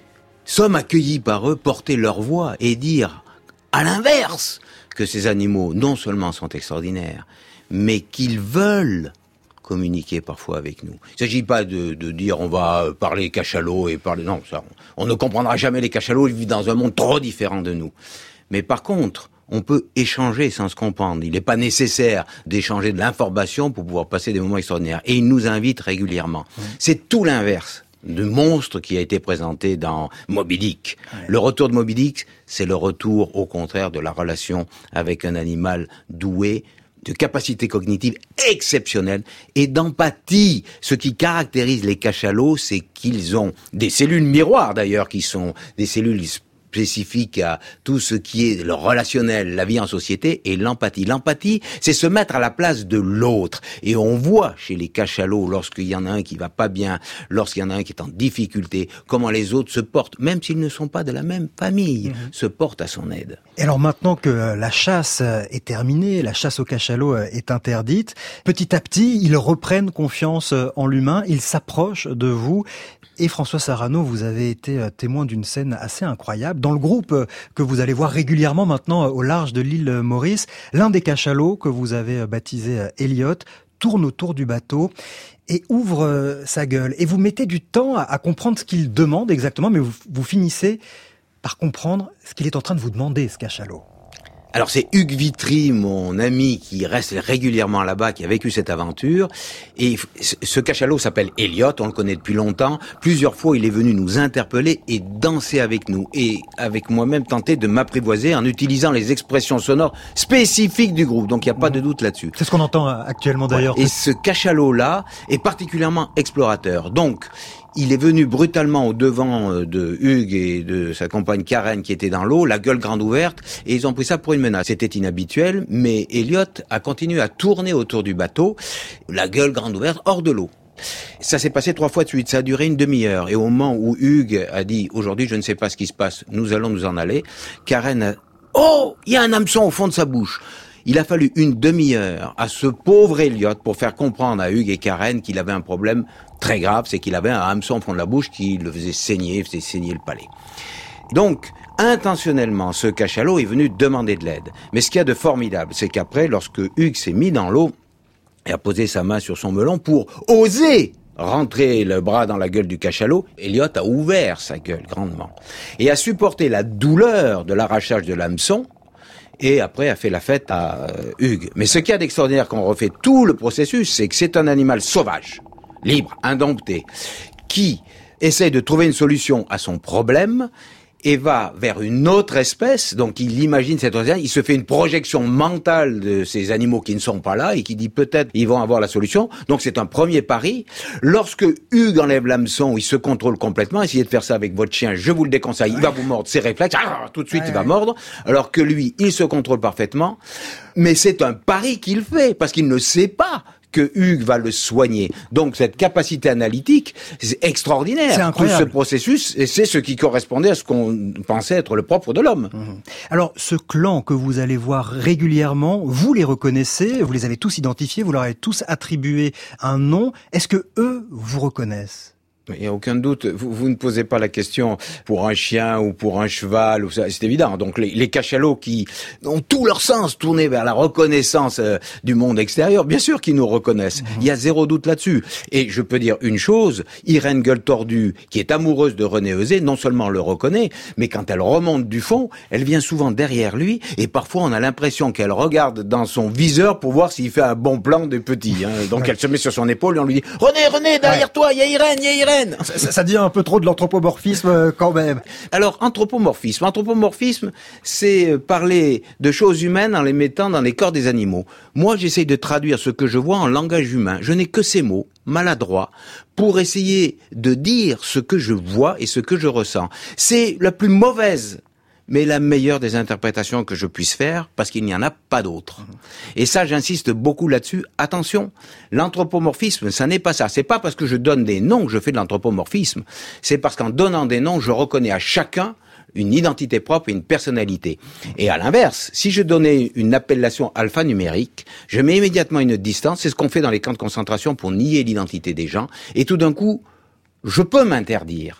sommes accueillis par eux, porter leur voix et dire, à l'inverse, que ces animaux non seulement sont extraordinaires, mais qu'ils veulent communiquer parfois avec nous. Il ne s'agit pas de, de dire on va parler cachalot et parler... Non, ça, on, on ne comprendra jamais les cachalots, ils vivent dans un monde trop différent de nous. Mais par contre, on peut échanger sans se comprendre. Il n'est pas nécessaire d'échanger de l'information pour pouvoir passer des moments extraordinaires. Et ils nous invitent régulièrement. Mmh. C'est tout l'inverse de monstre qui a été présenté dans Moby Dick. Ouais. Le retour de Moby Dick, c'est le retour, au contraire, de la relation avec un animal doué, de capacités cognitives exceptionnelles et d'empathie. Ce qui caractérise les cachalots, c'est qu'ils ont des cellules miroirs d'ailleurs, qui sont des cellules spécifiques à tout ce qui est le relationnel, la vie en société et l'empathie. L'empathie, c'est se mettre à la place de l'autre. Et on voit chez les cachalots, lorsqu'il y en a un qui va pas bien, lorsqu'il y en a un qui est en difficulté, comment les autres se portent, même s'ils ne sont pas de la même famille, mmh. se portent à son aide. Et alors maintenant que la chasse est terminée, la chasse aux cachalots est interdite, petit à petit, ils reprennent confiance en l'humain, ils s'approchent de vous. Et François Sarano, vous avez été témoin d'une scène assez incroyable. Dans le groupe que vous allez voir régulièrement maintenant au large de l'île Maurice, l'un des cachalots que vous avez baptisé Elliot tourne autour du bateau et ouvre sa gueule. Et vous mettez du temps à comprendre ce qu'il demande exactement, mais vous, vous finissez par comprendre ce qu'il est en train de vous demander, ce cachalot. Alors c'est Hugues Vitry, mon ami qui reste régulièrement là-bas, qui a vécu cette aventure. Et ce cachalot s'appelle Elliot, on le connaît depuis longtemps. Plusieurs fois, il est venu nous interpeller et danser avec nous. Et avec moi-même, tenter de m'apprivoiser en utilisant les expressions sonores spécifiques du groupe. Donc il n'y a pas de doute là-dessus. C'est ce qu'on entend actuellement d'ailleurs. Ouais. Et ce cachalot-là est particulièrement explorateur. Donc, il est venu brutalement au devant de Hugues et de sa compagne Karen qui étaient dans l'eau, la gueule grande ouverte, et ils ont pris ça pour une menace. C'était inhabituel, mais Elliot a continué à tourner autour du bateau, la gueule grande ouverte, hors de l'eau. Ça s'est passé trois fois de suite, ça a duré une demi-heure, et au moment où Hugues a dit « Aujourd'hui, je ne sais pas ce qui se passe, nous allons nous en aller », Karen a « Oh, il y a un hameçon au fond de sa bouche !» Il a fallu une demi-heure à ce pauvre Elliot pour faire comprendre à Hugues et Karen qu'il avait un problème très grave, c'est qu'il avait un hameçon au fond de la bouche qui le faisait saigner, faisait saigner le palais. Donc, intentionnellement, ce cachalot est venu demander de l'aide. Mais ce qu'il y a de formidable, c'est qu'après, lorsque Hugues s'est mis dans l'eau et a posé sa main sur son melon pour oser rentrer le bras dans la gueule du cachalot, Elliot a ouvert sa gueule grandement et a supporté la douleur de l'arrachage de l'hameçon. Et après a fait la fête à euh, Hugues. Mais ce qu'il y a d'extraordinaire quand on refait tout le processus, c'est que c'est un animal sauvage, libre, indompté, qui essaie de trouver une solution à son problème et va vers une autre espèce. Donc il imagine cette autre espèce, il se fait une projection mentale de ces animaux qui ne sont pas là et qui dit peut-être ils vont avoir la solution. Donc c'est un premier pari. Lorsque Hugues enlève l'hameçon, il se contrôle complètement. Essayez de faire ça avec votre chien, je vous le déconseille. Il va vous mordre, ses réflexes, ah, tout de suite il va mordre. Alors que lui, il se contrôle parfaitement. Mais c'est un pari qu'il fait parce qu'il ne sait pas que Hugues va le soigner. Donc cette capacité analytique, c'est extraordinaire. C'est incroyable. Tout ce processus, et c'est ce qui correspondait à ce qu'on pensait être le propre de l'homme. Mmh. Alors ce clan que vous allez voir régulièrement, vous les reconnaissez, vous les avez tous identifiés, vous leur avez tous attribué un nom. Est-ce que eux vous reconnaissent ? Il n'y a aucun doute. Vous, vous ne posez pas la question pour un chien ou pour un cheval, ou ça, c'est évident. Donc les, les cachalots qui ont tout leur sens tourné vers la reconnaissance euh, du monde extérieur, bien sûr qu'ils nous reconnaissent. Mmh. Il y a zéro doute là-dessus. Et je peux dire une chose, Irène Gueule Tordue, qui est amoureuse de René Eusé, non seulement le reconnaît, mais quand elle remonte du fond, elle vient souvent derrière lui, et parfois on a l'impression qu'elle regarde dans son viseur pour voir s'il fait un bon plan des petits. Hein. Donc ouais. Elle se met sur son épaule et on lui dit « René, René, derrière ouais. toi, il y a Irène, il y a Irène !» Ça, ça dit un peu trop de l'anthropomorphisme quand même. Alors, anthropomorphisme. Anthropomorphisme, c'est parler de choses humaines en les mettant dans les corps des animaux. Moi, j'essaye de traduire ce que je vois en langage humain. Je n'ai que ces mots, maladroits, pour essayer de dire ce que je vois et ce que je ressens. C'est la plus mauvaise mais la meilleure des interprétations que je puisse faire, parce qu'il n'y en a pas d'autres. Et ça, j'insiste beaucoup là-dessus. Attention, l'anthropomorphisme, ça n'est pas ça. C'est pas parce que je donne des noms que je fais de l'anthropomorphisme. C'est parce qu'en donnant des noms, je reconnais à chacun une identité propre et une personnalité. Et à l'inverse, si je donnais une appellation alphanumérique, je mets immédiatement une distance. C'est ce qu'on fait dans les camps de concentration pour nier l'identité des gens. Et tout d'un coup, je peux m'interdire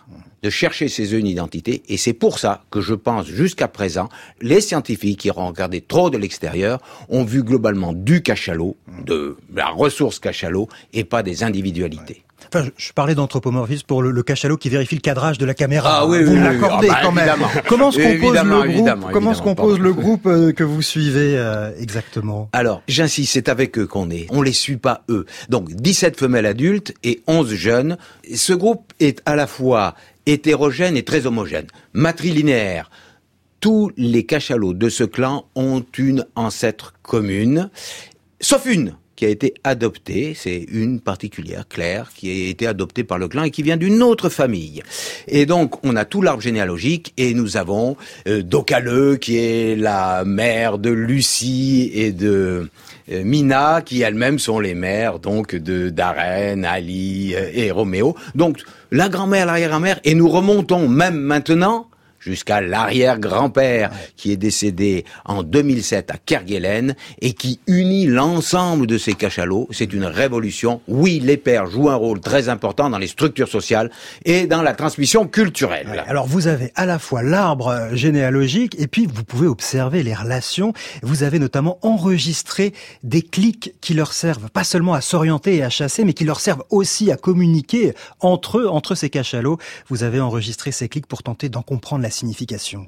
de chercher chez eux une identité, et c'est pour ça que je pense jusqu'à présent, les scientifiques qui ont regardé trop de l'extérieur ont vu globalement du cachalot, de la ressource cachalot, et pas des individualités. Enfin, je, je parlais d'anthropomorphisme pour le, le cachalot qui vérifie le cadrage de la caméra. Ah oui, vous oui, me oui, l'accordez ah bah, quand même. évidemment. Comment se compose Évidemment, le groupe évidemment, Comment se évidemment, compose pardon. le groupe euh, que vous suivez euh, exactement? Alors, j'insiste, c'est avec eux qu'on est. On les suit pas eux. Donc, dix-sept femelles adultes et onze jeunes. Ce groupe est à la fois hétérogène et très homogène. Matrilinéaire. Tous les cachalots de ce clan ont une ancêtre commune, sauf une qui a été adoptée, c'est une particulière, Claire, qui a été adoptée par le clan et qui vient d'une autre famille. Et donc, on a tout l'arbre généalogique et nous avons euh, Docaleux, qui est la mère de Lucie et de euh, Mina, qui elles-mêmes sont les mères donc de Darren, Ali euh, et Roméo. Donc, la grand-mère, l'arrière-grand-mère, et nous remontons même maintenant jusqu'à l'arrière-grand-père qui est décédé en deux mille sept à Kerguelen et qui unit l'ensemble de ces cachalots. C'est une révolution. Oui, les pères jouent un rôle très important dans les structures sociales et dans la transmission culturelle. Ouais, alors vous avez à la fois l'arbre généalogique et puis vous pouvez observer les relations. Vous avez notamment enregistré des clics qui leur servent pas seulement à s'orienter et à chasser, mais qui leur servent aussi à communiquer entre eux, entre ces cachalots. Vous avez enregistré ces clics pour tenter d'en comprendre la signification.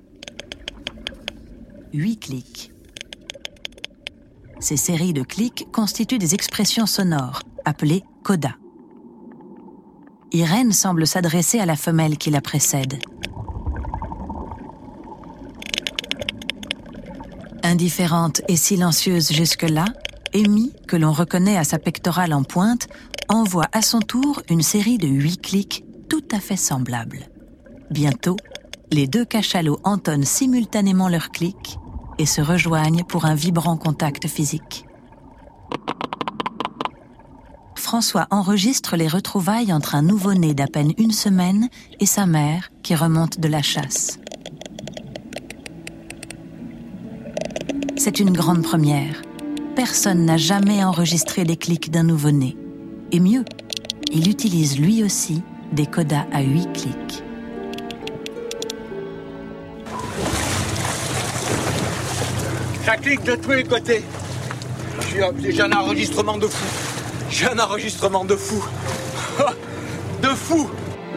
Huit clics. Ces séries de clics constituent des expressions sonores, appelées codas. Irène semble s'adresser à la femelle qui la précède. Indifférente et silencieuse jusque-là, Amy, que l'on reconnaît à sa pectorale en pointe, envoie à son tour une série de huit clics tout à fait semblables. Bientôt, les deux cachalots entonnent simultanément leurs clics et se rejoignent pour un vibrant contact physique. François enregistre les retrouvailles entre un nouveau-né d'à peine une semaine et sa mère qui remonte de la chasse. C'est une grande première. Personne n'a jamais enregistré les clics d'un nouveau-né. Et mieux, il utilise lui aussi des codas à huit clics. Ça clique de tous les côtés. J'ai, j'ai un enregistrement de fou. J'ai un enregistrement de fou. De fou.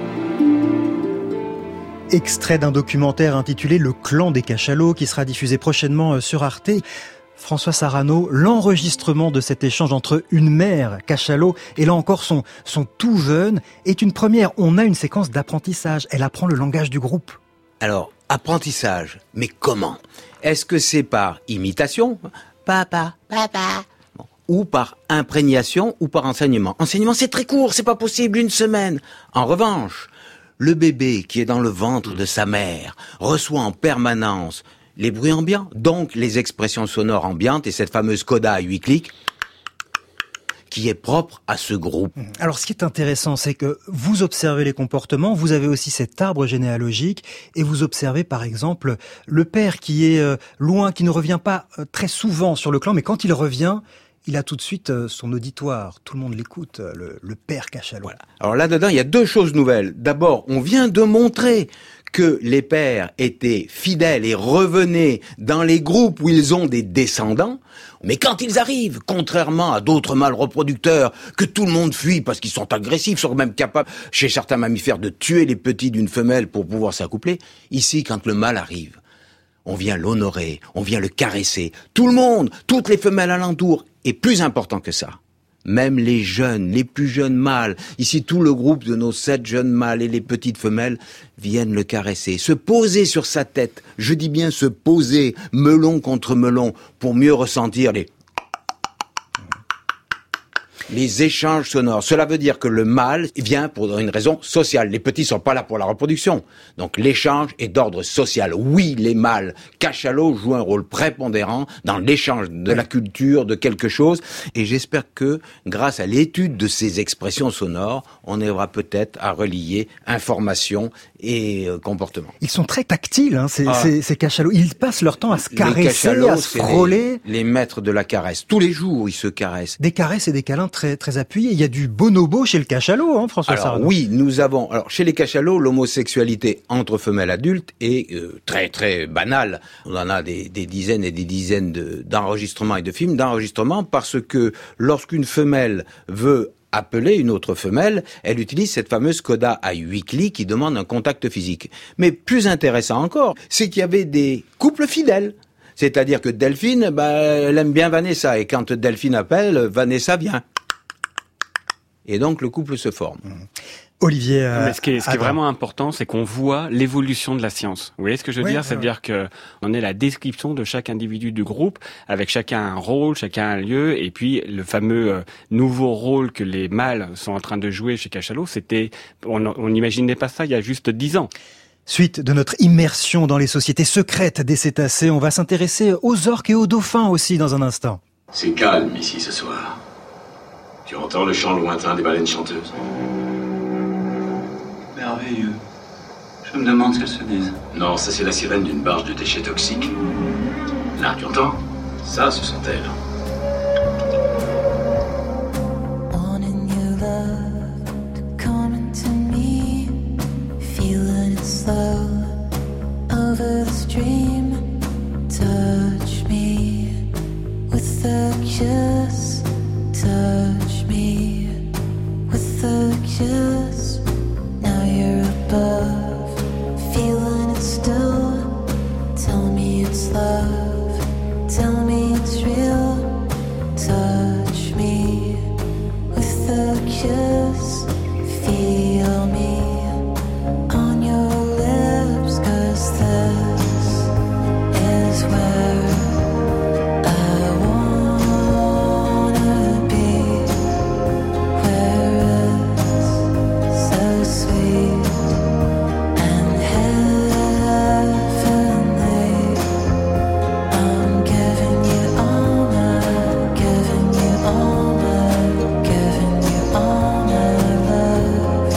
Extrait d'un documentaire intitulé Le clan des cachalots qui sera diffusé prochainement sur Arte. François Sarano, l'enregistrement de cet échange entre une mère cachalot et là encore son, son tout jeune est une première. On a une séquence d'apprentissage. Elle apprend le langage du groupe. Alors, apprentissage, mais comment? Est-ce que c'est par imitation? Papa, papa. Bon. Ou par imprégnation ou par enseignement? Enseignement, c'est très court, c'est pas possible, une semaine. En revanche, le bébé qui est dans le ventre de sa mère reçoit en permanence les bruits ambiants, donc les expressions sonores ambiantes et cette fameuse coda à huit clics qui est propre à ce groupe. Alors, ce qui est intéressant, c'est que vous observez les comportements, vous avez aussi cet arbre généalogique, et vous observez, par exemple, le père qui est loin, qui ne revient pas très souvent sur le clan, mais quand il revient, il a tout de suite son auditoire. Tout le monde l'écoute, le, le père cachalot. Voilà. Alors là-dedans, il y a deux choses nouvelles. D'abord, on vient de montrer que les pères étaient fidèles et revenaient dans les groupes où ils ont des descendants. Mais quand ils arrivent, contrairement à d'autres mâles reproducteurs, que tout le monde fuit parce qu'ils sont agressifs, sont même capables, chez certains mammifères, de tuer les petits d'une femelle pour pouvoir s'accoupler, ici, quand le mâle arrive, on vient l'honorer, on vient le caresser. Tout le monde, toutes les femelles alentour. Et plus important que ça, même les jeunes, les plus jeunes mâles, ici tout le groupe de nos sept jeunes mâles et les petites femelles viennent le caresser, se poser sur sa tête, je dis bien se poser, melon contre melon, pour mieux ressentir les... les échanges sonores. Cela veut dire que le mâle vient pour une raison sociale. Les petits sont pas là pour la reproduction. Donc l'échange est d'ordre social. Oui, les mâles cachalots jouent un rôle prépondérant dans l'échange de la culture, de quelque chose. Et j'espère que, grâce à l'étude de ces expressions sonores, on aura peut-être à relier information et euh, comportement. Ils sont très tactiles, hein, ces, ah. ces, ces cachalots. Ils passent leur temps à se caresser, à se frôler. Les, les maîtres de la caresse. Tous les jours, ils se caressent. Des caresses et des câlins très très appuyés. Il y a du bonobo chez le cachalot, hein, François Alors Sarano. oui, nous avons... Alors chez les cachalots, l'homosexualité entre femelles adultes est euh, très très banale. On en a des, des dizaines et des dizaines de, d'enregistrements et de films d'enregistrements parce que lorsqu'une femelle veut appeler une autre femelle, elle utilise cette fameuse coda à huit clics qui demande un contact physique. Mais plus intéressant encore, c'est qu'il y avait des couples fidèles. C'est-à-dire que Delphine, bah, elle aime bien Vanessa, et quand Delphine appelle, Vanessa vient. Et donc le couple se forme. Mmh. Olivier, euh, Mais ce qui est, ce qui est vraiment important, c'est qu'on voit l'évolution de la science. Vous voyez ce que je veux oui, dire? oui, C'est-à-dire oui. que on est la description de chaque individu du groupe, avec chacun un rôle, chacun un lieu, et puis le fameux euh, nouveau rôle que les mâles sont en train de jouer chez Cachalot, c'était, on n'imaginait pas ça il y a juste dix ans. Suite de notre immersion dans les sociétés secrètes des cétacés, on va s'intéresser aux orques et aux dauphins aussi dans un instant. C'est calme ici ce soir. Tu entends le chant lointain des baleines chanteuses? Merveilleux. Je me demande ce qu'elles se disent. Non, ça c'est la sirène d'une barge de déchets toxiques. Là, tu entends? Ça, ce sont elles. Wanting your love to come into me, feeling it slow over the stream. Touch me with a kiss. Touch me with a kiss. Now you're above, feeling it still. Tell me it's love, tell me it's real. Touch me with a kiss. Feel me on your lips, 'cause this is where I wanna be. Where it's so sweet and heavenly. I'm giving you all my, giving you all my, giving you all my love.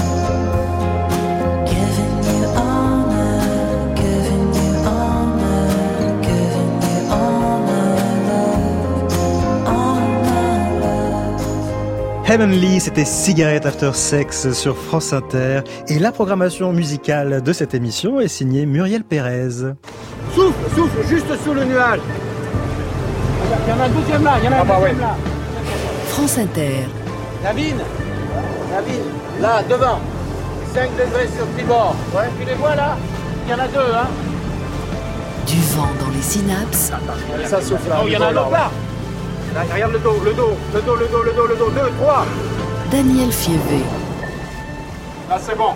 Giving you all my, giving you all my, giving you all my love, all my love. Heavenly, c'était Cigarette After Sex sur France Inter. Et la programmation musicale de cette émission est signée Muriel Pérez. Souffle, souffle, juste sous le nuage. Il y en a un deuxième là, il y en a un Ah bah deuxième ouais. là. France Inter. Navine, Navine, là, devant. cinq degrés sur tribord. Ouais, tu les vois là? Il y en a deux, hein. Du vent dans les synapses. Ça souffle là. Oh, il y en a un autre là. Là, regarde le dos, le dos, le dos, le dos, le dos, le dos. Deux, trois. Daniel Fievé. Là, c'est bon.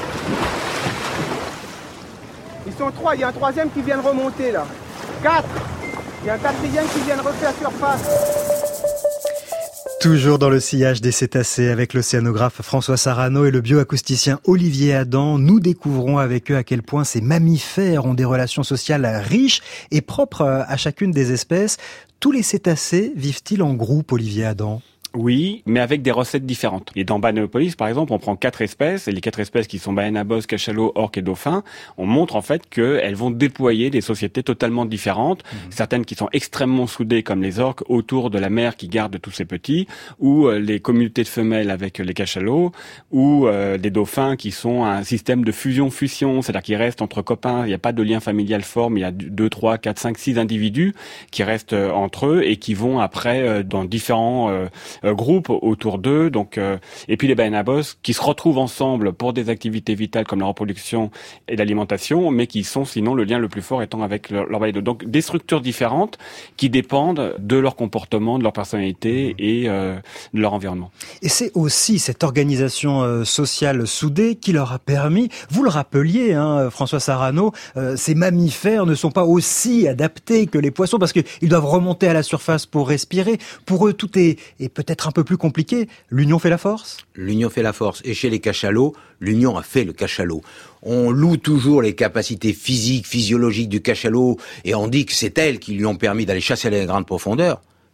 Ils sont trois, il y a un troisième qui vient de remonter là. Quatre. Il y a un quatrième qui vient de refaire surface. Toujours dans le sillage des cétacés avec l'océanographe François Sarano et le bioacousticien Olivier Adam, nous découvrons avec eux à quel point ces mammifères ont des relations sociales riches et propres à chacune des espèces. Tous les cétacés vivent-ils en groupe, Olivier Adam ? Oui, mais avec des recettes différentes. Et dans Banaeopolis, par exemple, on prend quatre espèces, et les quatre espèces qui sont baleines à bosse, cachalot, orques et dauphins, on montre en fait qu'elles vont déployer des sociétés totalement différentes, mmh. certaines qui sont extrêmement soudées comme les orques autour de la mère qui garde tous ses petits, ou euh, les communautés de femelles avec les cachalots, ou euh, des dauphins qui sont un système de fusion-fusion, c'est-à-dire qu'ils restent entre copains, il n'y a pas de lien familial fort, mais il y a deux, trois, quatre, cinq, six individus qui restent euh, entre eux et qui vont après euh, dans différents euh, Euh, groupes autour d'eux, donc euh, et puis les baleines à bosse qui se retrouvent ensemble pour des activités vitales comme la reproduction et l'alimentation, mais qui sont sinon le lien le plus fort étant avec leur, leur baleine. Donc des structures différentes qui dépendent de leur comportement, de leur personnalité et euh, de leur environnement. Et c'est aussi cette organisation euh, sociale soudée qui leur a permis, vous le rappeliez, hein, François Sarano, euh, ces mammifères ne sont pas aussi adaptés que les poissons parce qu'ils doivent remonter à la surface pour respirer. Pour eux, tout est, est peut-être un peu plus compliqué. L'union fait la force ? L'union fait la force. Et chez les cachalots, l'union a fait le cachalot. On loue toujours les capacités physiques, physiologiques du cachalot et on dit que c'est elles qui lui ont permis d'aller chasser à la grande profondeur.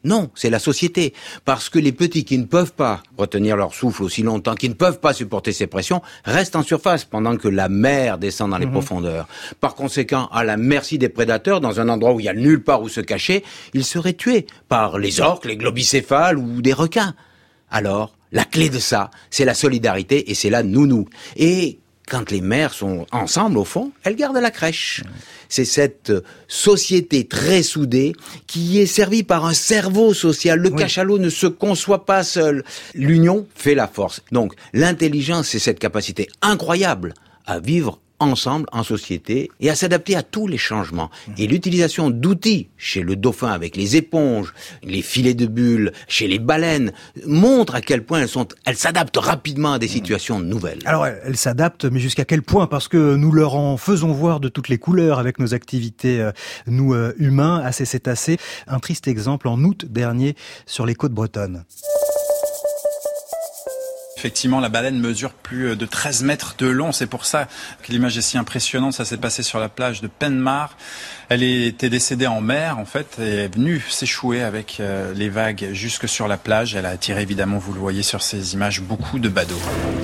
Non, c'est la société. Parce que les petits qui ne peuvent pas retenir leur souffle aussi longtemps, qui ne peuvent pas supporter ces pressions, restent en surface pendant que la mer descend dans les mmh. profondeurs. Par conséquent, à la merci des prédateurs, dans un endroit où il n'y a nulle part où se cacher, ils seraient tués par les orques, les globicéphales ou des requins. Alors, la clé de ça, c'est la solidarité et c'est la nounou. Et quand les mères sont ensemble, au fond, elles gardent la crèche. C'est cette société très soudée qui est servie par un cerveau social. Le oui. cachalot ne se conçoit pas seul. L'union fait la force. Donc, l'intelligence, c'est cette capacité incroyable à vivre ensemble, en société, et à s'adapter à tous les changements. Et l'utilisation d'outils chez le dauphin avec les éponges, les filets de bulles, chez les baleines, montre à quel point elles sont, elles s'adaptent rapidement à des situations nouvelles. Alors, elles s'adaptent, mais jusqu'à quel point? Parce que nous leur en faisons voir de toutes les couleurs avec nos activités, nous, humains, à ces cétacés. Un triste exemple en août dernier sur les côtes bretonnes. Effectivement, la baleine mesure plus de treize mètres de long. C'est pour ça que l'image est si impressionnante. Ça s'est passé sur la plage de Penmar. Elle était décédée en mer, en fait, et est venue s'échouer avec les vagues jusque sur la plage. Elle a attiré, évidemment, vous le voyez sur ces images, beaucoup de badauds.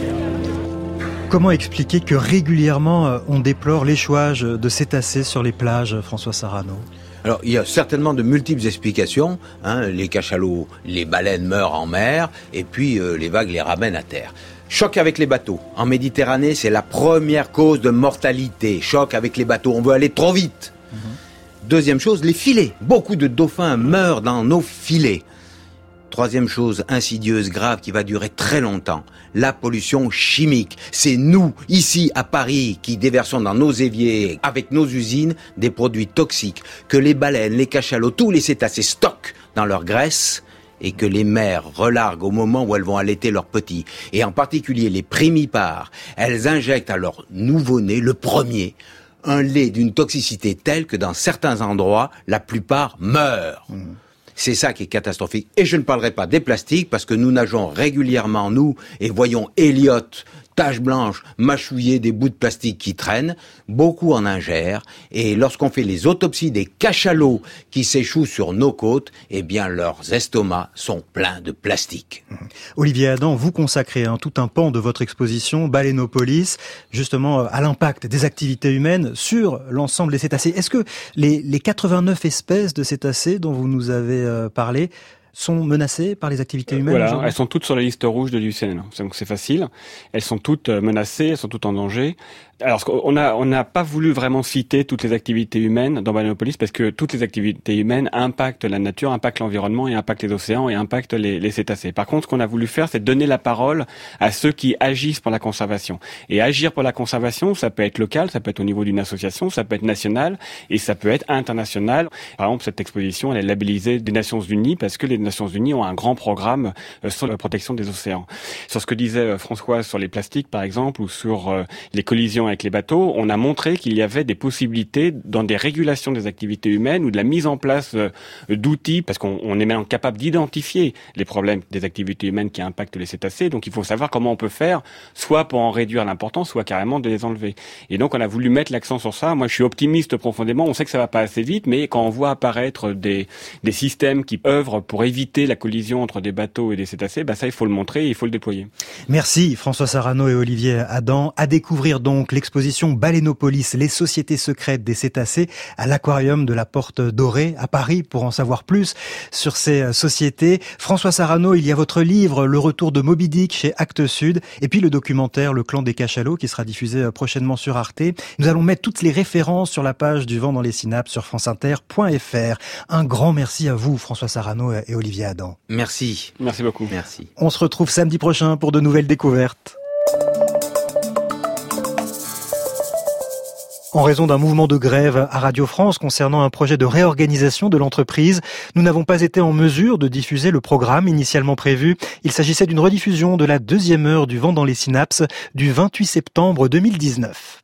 Comment expliquer que régulièrement on déplore l'échouage de cétacés sur les plages, François Sarano ? Alors, il y a certainement de multiples explications. Hein, les cachalots, les baleines meurent en mer, et puis euh, les vagues les ramènent à terre. Choc avec les bateaux. En Méditerranée, c'est la première cause de mortalité. Choc avec les bateaux. On veut aller trop vite. Mmh. Deuxième chose, les filets. Beaucoup de dauphins meurent dans nos filets. Troisième chose insidieuse, grave, qui va durer très longtemps, la pollution chimique. C'est nous, ici, à Paris, qui déversons dans nos éviers, avec nos usines, des produits toxiques que les baleines, les cachalots, tous les cétacés stockent dans leur graisse et que les mères relarguent au moment où elles vont allaiter leurs petits. Et en particulier les primipares, elles injectent à leur nouveau-né, le premier, un lait d'une toxicité telle que dans certains endroits, la plupart meurent. Mmh. C'est ça qui est catastrophique. Et je ne parlerai pas des plastiques, parce que nous nageons régulièrement, nous, et voyons Elliot, taches blanches, mâchouiller des bouts de plastique qui traînent. Beaucoup en ingèrent. Et lorsqu'on fait les autopsies des cachalots qui s'échouent sur nos côtes, eh bien, leurs estomacs sont pleins de plastique. Mmh. Olivier Adam, vous consacrez hein, tout un pan de votre exposition, Baleiноpolis, justement à l'impact des activités humaines sur l'ensemble des cétacés. Est-ce que les, les quatre-vingt-neuf espèces de cétacés dont vous nous avez euh, parlé sont menacées par les activités humaines? Voilà, elles sont toutes sur la liste rouge de l'I U C N. Donc c'est facile. Elles sont toutes menacées, elles sont toutes en danger. Alors, on a, on n'a pas voulu vraiment citer toutes les activités humaines dans Baleinopolis parce que toutes les activités humaines impactent la nature, impactent l'environnement et impactent les océans et impactent les, les cétacés. Par contre, ce qu'on a voulu faire, c'est donner la parole à ceux qui agissent pour la conservation. Et agir pour la conservation, ça peut être local, ça peut être au niveau d'une association, ça peut être national et ça peut être international. Par exemple, cette exposition, elle est labellisée des Nations Unies parce que les Nations Unies ont un grand programme sur la protection des océans. Sur ce que disait François sur les plastiques, par exemple, ou sur les collisions avec les bateaux, on a montré qu'il y avait des possibilités dans des régulations des activités humaines ou de la mise en place d'outils, parce qu'on on est maintenant capable d'identifier les problèmes des activités humaines qui impactent les cétacés. Donc il faut savoir comment on peut faire, soit pour en réduire l'importance, soit carrément de les enlever. Et donc on a voulu mettre l'accent sur ça. Moi je suis optimiste profondément, on sait que ça va pas assez vite, mais quand on voit apparaître des, des systèmes qui œuvrent pour éviter la collision entre des bateaux et des cétacés, bah ça il faut le montrer et il faut le déployer. Merci François Sarano et Olivier Adam. À découvrir donc l'exposition Baleinopolis, les sociétés secrètes des cétacés à l'aquarium de la Porte Dorée à Paris pour en savoir plus sur ces sociétés. François Sarano, il y a votre livre Le Retour de Moby Dick chez Actes Sud et puis le documentaire Le Clan des Cachalots qui sera diffusé prochainement sur Arte. Nous allons mettre toutes les références sur la page du Vent dans les Synapses sur franceinter point f r. Un grand merci à vous François Sarano et Olivier Adam. Merci. Merci beaucoup. Merci. On se retrouve samedi prochain pour de nouvelles découvertes. En raison d'un mouvement de grève à Radio France concernant un projet de réorganisation de l'entreprise, nous n'avons pas été en mesure de diffuser le programme initialement prévu. Il s'agissait d'une rediffusion de la deuxième heure du Vent dans les Synapses du vingt-huit septembre deux mille dix-neuf.